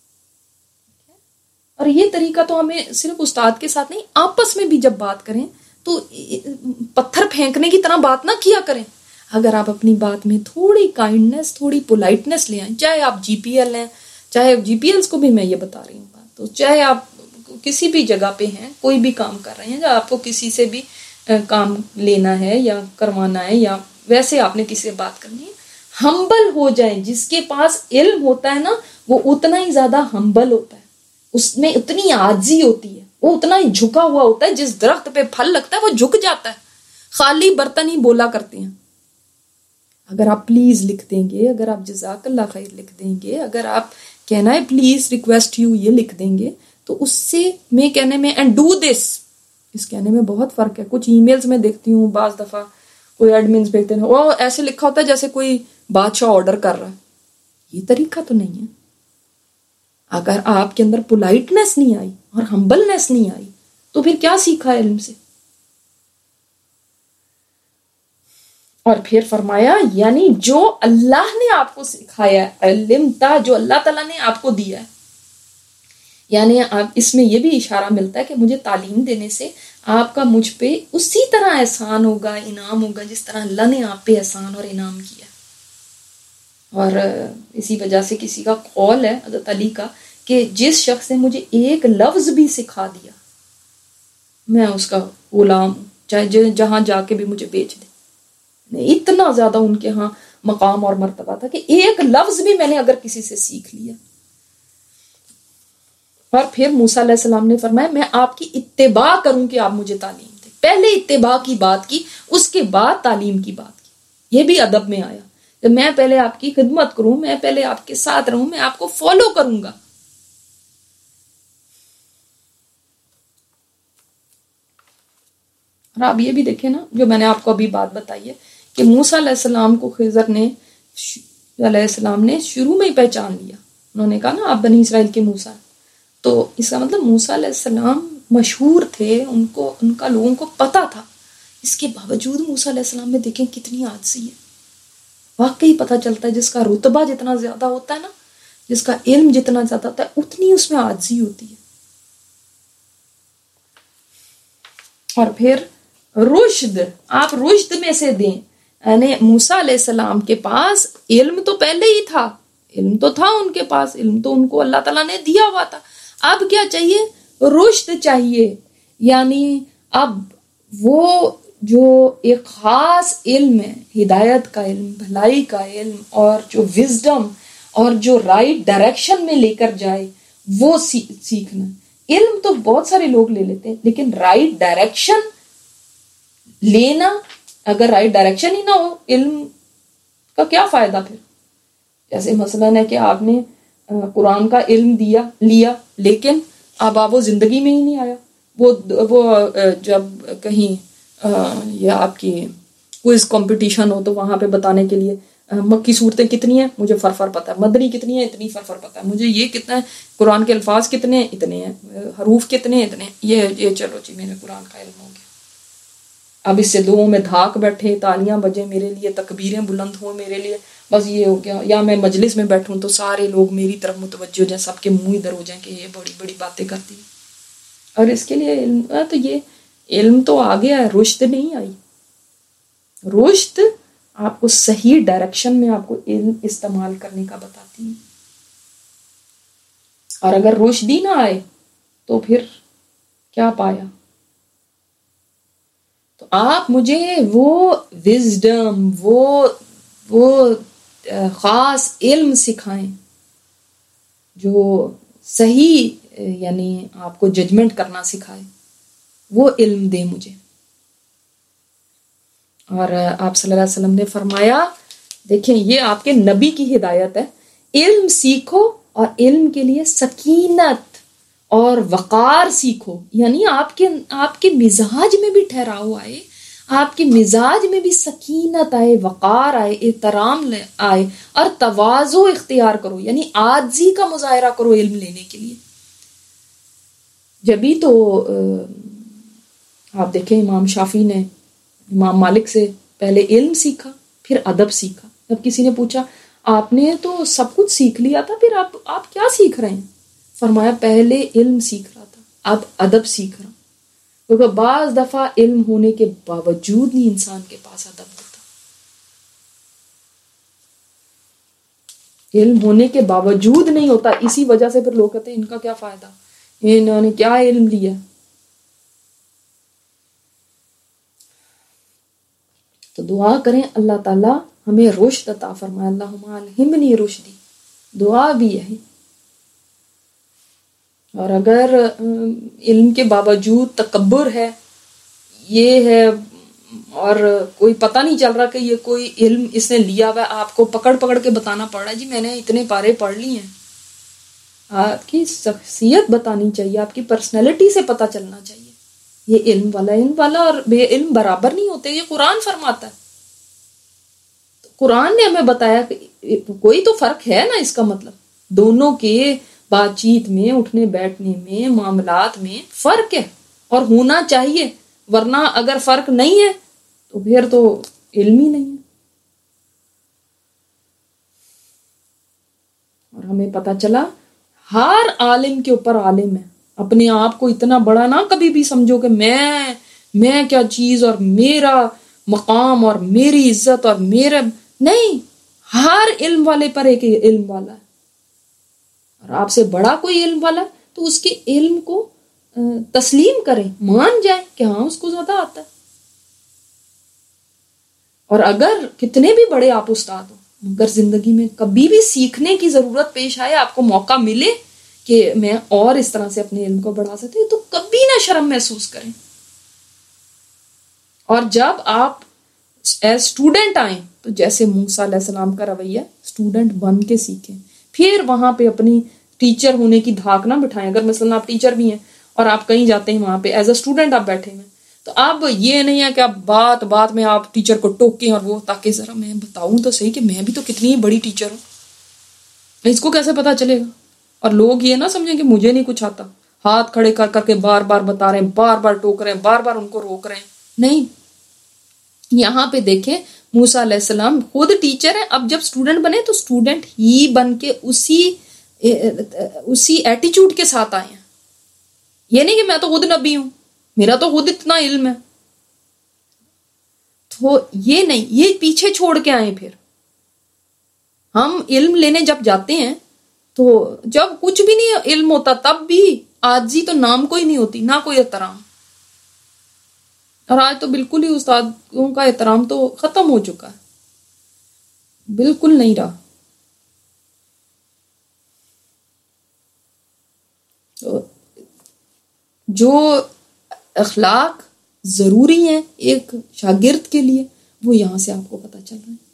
اور یہ طریقہ تو ہمیں صرف استاد کے ساتھ نہیں، آپس میں بھی جب بات کریں تو پتھر پھینکنے کی طرح بات نہ کیا کریں. اگر آپ اپنی بات میں تھوڑی کائنڈنس، تھوڑی پولائٹنس لے آئیں، چاہے آپ جی پی ایل ہیں، چاہے جی پی ایلز کو بھی میں یہ بتا رہی ہوں بات، تو چاہے آپ کسی بھی جگہ پہ ہیں، کوئی بھی کام کر رہے ہیں، یا آپ کو کسی سے بھی کام لینا ہے یا کروانا ہے، یا ویسے آپ نے کسی سے بات کرنی ہے، ہمبل ہو جائیں. جس کے پاس علم ہوتا ہے نا وہ اتنا ہی زیادہ ہمبل ہوتا ہے، اس میں اتنی عاجزی ہوتی ہے، وہ اتنا ہی جھکا ہوا ہوتا ہے. جس درخت پہ پھل لگتا ہے وہ جھک جاتا ہے، خالی برتن ہی بولا کرتے ہیں. اگر آپ پلیز لکھ دیں گے، اگر آپ جزاک اللہ خیر لکھ دیں گے، اگر آپ کہنا ہے پلیز ریکویسٹ یو یہ لکھ دیں گے، تو اس سے میں کہنے میں اینڈ ڈو دس، اس کہنے میں بہت فرق ہے. کچھ ای میلز میں دیکھتی ہوں بعض دفعہ کوئی ایڈمنز بھیجتے ہیں، وہ ایسے لکھا ہوتا ہے جیسے کوئی بادشاہ آرڈر کر رہا ہے. یہ طریقہ تو نہیں ہے. اگر آپ کے اندر پولائٹنس نہیں آئی اور ہمبلنس نہیں آئی تو پھر کیا سیکھا علم سے؟ اور پھر فرمایا یعنی جو اللہ نے آپ کو سکھایا ہے، علم تا جو اللہ تعالیٰ نے آپ کو دیا ہے، یعنی آپ اس میں یہ بھی اشارہ ملتا ہے کہ مجھے تعلیم دینے سے آپ کا مجھ پہ اسی طرح احسان ہوگا، انعام ہوگا، جس طرح اللہ نے آپ پہ احسان اور انعام کیا. اور اسی وجہ سے کسی کا قول ہے حضرت علی کا کہ جس شخص نے مجھے ایک لفظ بھی سکھا دیا میں اس کا غلام ہوں، چاہے جہاں جا کے بھی مجھے بیچ دے. اتنا زیادہ ان کے ہاں مقام اور مرتبہ تھا کہ ایک لفظ بھی میں نے اگر کسی سے سیکھ لیا. اور پھر موسیٰ علیہ السلام نے فرمایا میں آپ کی اتباع کروں کہ آپ مجھے تعلیم دیں. پہلے اتباع کی بات کی، اس کے بعد تعلیم کی بات کی. یہ بھی ادب میں آیا کہ میں پہلے آپ کی خدمت کروں، میں پہلے آپ کے ساتھ رہوں، میں آپ کو فالو کروں گا. اور آپ یہ بھی دیکھیں نا، جو میں نے آپ کو ابھی بات بتائی ہے کہ موسیٰ علیہ السلام کو خضر نے علیہ السلام نے شروع میں ہی پہچان لیا. انہوں نے کہا نا آپ بنی اسرائیل کے موسیٰ، تو اس کا مطلب موسیٰ علیہ السلام مشہور تھے، ان کو ان کا لوگوں کو پتا تھا. اس کے باوجود موسیٰ علیہ السلام میں دیکھیں کتنی عاجزی ہے. واقعی پتہ چلتا ہے جس کا رتبہ جتنا زیادہ ہوتا ہے نا، جس کا علم جتنا زیادہ ہوتا ہے، اتنی اس میں عاجزی ہوتی ہے. اور پھر رشد، آپ رشد میں سے دیں. یعنی موسیٰ علیہ السلام کے پاس علم تو پہلے ہی تھا، علم تو تھا ان کے پاس، علم تو ان کو اللہ تعالیٰ نے دیا ہوا تھا. اب کیا چاہیے؟ رشد چاہیے. یعنی اب وہ جو ایک خاص علم ہے، ہدایت کا علم، بھلائی کا علم، اور جو وزڈم اور جو رائٹ ڈائریکشن میں لے کر جائے، وہ سیکھنا. علم تو بہت سارے لوگ لے لیتے ہیں، لیکن رائٹ ڈائریکشن لینا، اگر رائٹ ڈائریکشن ہی نہ ہو علم کا کیا فائدہ پھر؟ جیسے مثلاً ہے کہ آپ نے قرآن کا علم دیا لیا، لیکن اب آپ وہ زندگی میں ہی نہیں آیا. وہ وہ جب کہیں یا آپ کی کوئز کمپٹیشن ہو تو وہاں پہ بتانے کے لیے مکی صورتیں کتنی ہیں مجھے فرفر پتہ ہے، مدنی کتنی ہیں اتنی فرفر پتہ ہے، مجھے یہ کتنا ہے، قرآن کے الفاظ کتنے ہیں اتنے ہیں، حروف کتنے اتنے، یہ یہ چلو جی میرے قرآن کا علم ہو گیا. اب اس سے لوگوں میں دھاک بیٹھے، تالیاں بجیں میرے لیے، تکبیریں بلند ہوں میرے لیے، بس یہ ہو گیا. یا میں مجلس میں بیٹھوں تو سارے لوگ میری طرف متوجہ ہو جائیں، سب کے منہ ادھر ہو جائیں کہ یہ بڑی بڑی باتیں کرتی ہیں. اور اس کے لیے علم تو یہ علم تو آ گیا ہے، رشد نہیں آئی. رشد آپ کو صحیح ڈائریکشن میں آپ کو علم استعمال کرنے کا بتاتی ہے. اور اگر رشد ہی نہ آئے تو پھر کیا پایا؟ تو آپ مجھے وہ وزڈم، وہ وہ خاص علم سکھائیں جو صحیح یعنی آپ کو ججمنٹ کرنا سکھائے، وہ علم دیں مجھے. اور آپ صلی اللہ علیہ وسلم نے فرمایا، دیکھیں یہ آپ کے نبی کی ہدایت ہے، علم سیکھو اور علم کے لیے سکینت اور وقار سیکھو. یعنی آپ کے آپ کے مزاج میں بھی ٹھہراؤ آئے، آپ کے مزاج میں بھی سکینت آئے، وقار آئے، احترام آئے، اور تواضع اختیار کرو، یعنی عاجزی کا مظاہرہ کرو علم لینے کے لیے. جبھی تو آپ دیکھیں امام شافعی نے امام مالک سے پہلے علم سیکھا، پھر ادب سیکھا. جب کسی نے پوچھا آپ نے تو سب کچھ سیکھ لیا تھا، پھر آپ آپ کیا سیکھ رہے ہیں؟ فرمایا پہلے علم سیکھ رہا تھا، اب ادب سیکھ رہا ہوں. کیونکہ بعض دفعہ علم ہونے کے باوجود نہیں انسان کے پاس ادب ہوتا. علم ہونے کے باوجود نہیں ہوتا، اسی وجہ سے پھر لوگ کہتے ہیں ان کا کیا فائدہ، انہوں نے کیا علم لیا. تو دعا کریں اللہ تعالیٰ ہمیں رشد عطا فرمائے. اللہم الہمنی رشدی، دعا بھی ہے. اور اگر علم کے باوجود تکبر ہے، یہ ہے، اور کوئی پتہ نہیں چل رہا کہ یہ کوئی علم اس نے لیا ہوا ہے، آپ کو پکڑ پکڑ کے بتانا پڑ رہا ہے جی میں نے اتنے پارے پڑھ لی ہیں. آپ کی شخصیت بتانی چاہیے، آپ کی پرسنالٹی سے پتہ چلنا چاہیے. یہ علم والا علم والا اور بے علم برابر نہیں ہوتے، یہ قرآن فرماتا ہے. قرآن نے ہمیں بتایا کہ کوئی تو فرق ہے نا، اس کا مطلب دونوں کے بات چیت میں، اٹھنے بیٹھنے میں، معاملات میں فرق ہے اور ہونا چاہیے. ورنہ اگر فرق نہیں ہے تو پھر تو علم ہی نہیں ہے. اور ہمیں پتہ چلا ہر عالم کے اوپر عالم ہے. اپنے آپ کو اتنا بڑا نہ کبھی بھی سمجھو کہ میں میں کیا چیز اور میرا مقام اور میری عزت اور میرا نہیں. ہر علم والے پر ایک علم والا ہے، اور آپ سے بڑا کوئی علم والا ہے تو اس کے علم کو تسلیم کریں، مان جائیں کہ ہاں اس کو زیادہ آتا ہے. اور اگر کتنے بھی بڑے آپ استاد ہو، مگر زندگی میں کبھی بھی سیکھنے کی ضرورت پیش آئے، آپ کو موقع ملے کہ میں اور اس طرح سے اپنے علم کو بڑھا سکتی ہوں، تو کبھی نہ شرم محسوس کریں. اور جب آپ ایز اسٹوڈنٹ آئیں تو جیسے موسیٰ علیہ السلام کا رویہ، اسٹوڈنٹ بن کے سیکھیں. پھر وہاں پہ اپنی ٹیچر ہونے کی دھاک نہ بٹھائیں. اگر مثلا آپ ٹیچر بھی ہیں اور آپ کہیں جاتے ہیں، وہاں پہ ایز اے اسٹوڈنٹ آپ بیٹھے ہیں، تو اب یہ نہیں ہے کہ آپ بات بات میں آپ ٹیچر کو ٹوکیں اور وہ، تاکہ ذرا میں بتاؤں تو صحیح کہ میں بھی تو کتنی بڑی ٹیچر ہوں. اس کو کیسے پتا چلے گا؟ اور لوگ یہ نہ سمجھیں کہ مجھے نہیں کچھ آتا، ہاتھ کھڑے کر کر کے بار بار بتا رہے ہیں، بار بار ٹوک رہے ہیں، بار بار ان کو روک رہے ہیں. نہیں، یہاں پہ دیکھیں موسیٰ علیہ السلام خود ٹیچر ہیں. اب جب اسٹوڈنٹ بنے تو اسٹوڈنٹ ہی بن کے اسی اسی ایٹیچیوڈ کے ساتھ آئے ہیں. یہ نہیں کہ میں تو خود نبی ہوں، میرا تو خود اتنا علم ہے، تو یہ نہیں، یہ پیچھے چھوڑ کے آئیں. پھر ہم علم لینے جب جاتے ہیں تو جب کچھ بھی نہیں علم ہوتا تب بھی عاجزی تو نام کو ہی نہیں ہوتی، نہ کوئی احترام. اور آج تو بالکل ہی استادوں کا احترام تو ختم ہو چکا ہے، بالکل نہیں رہا. تو جو اخلاق ضروری ہیں ایک شاگرد کے لیے، وہ یہاں سے آپ کو پتہ چل رہا ہے.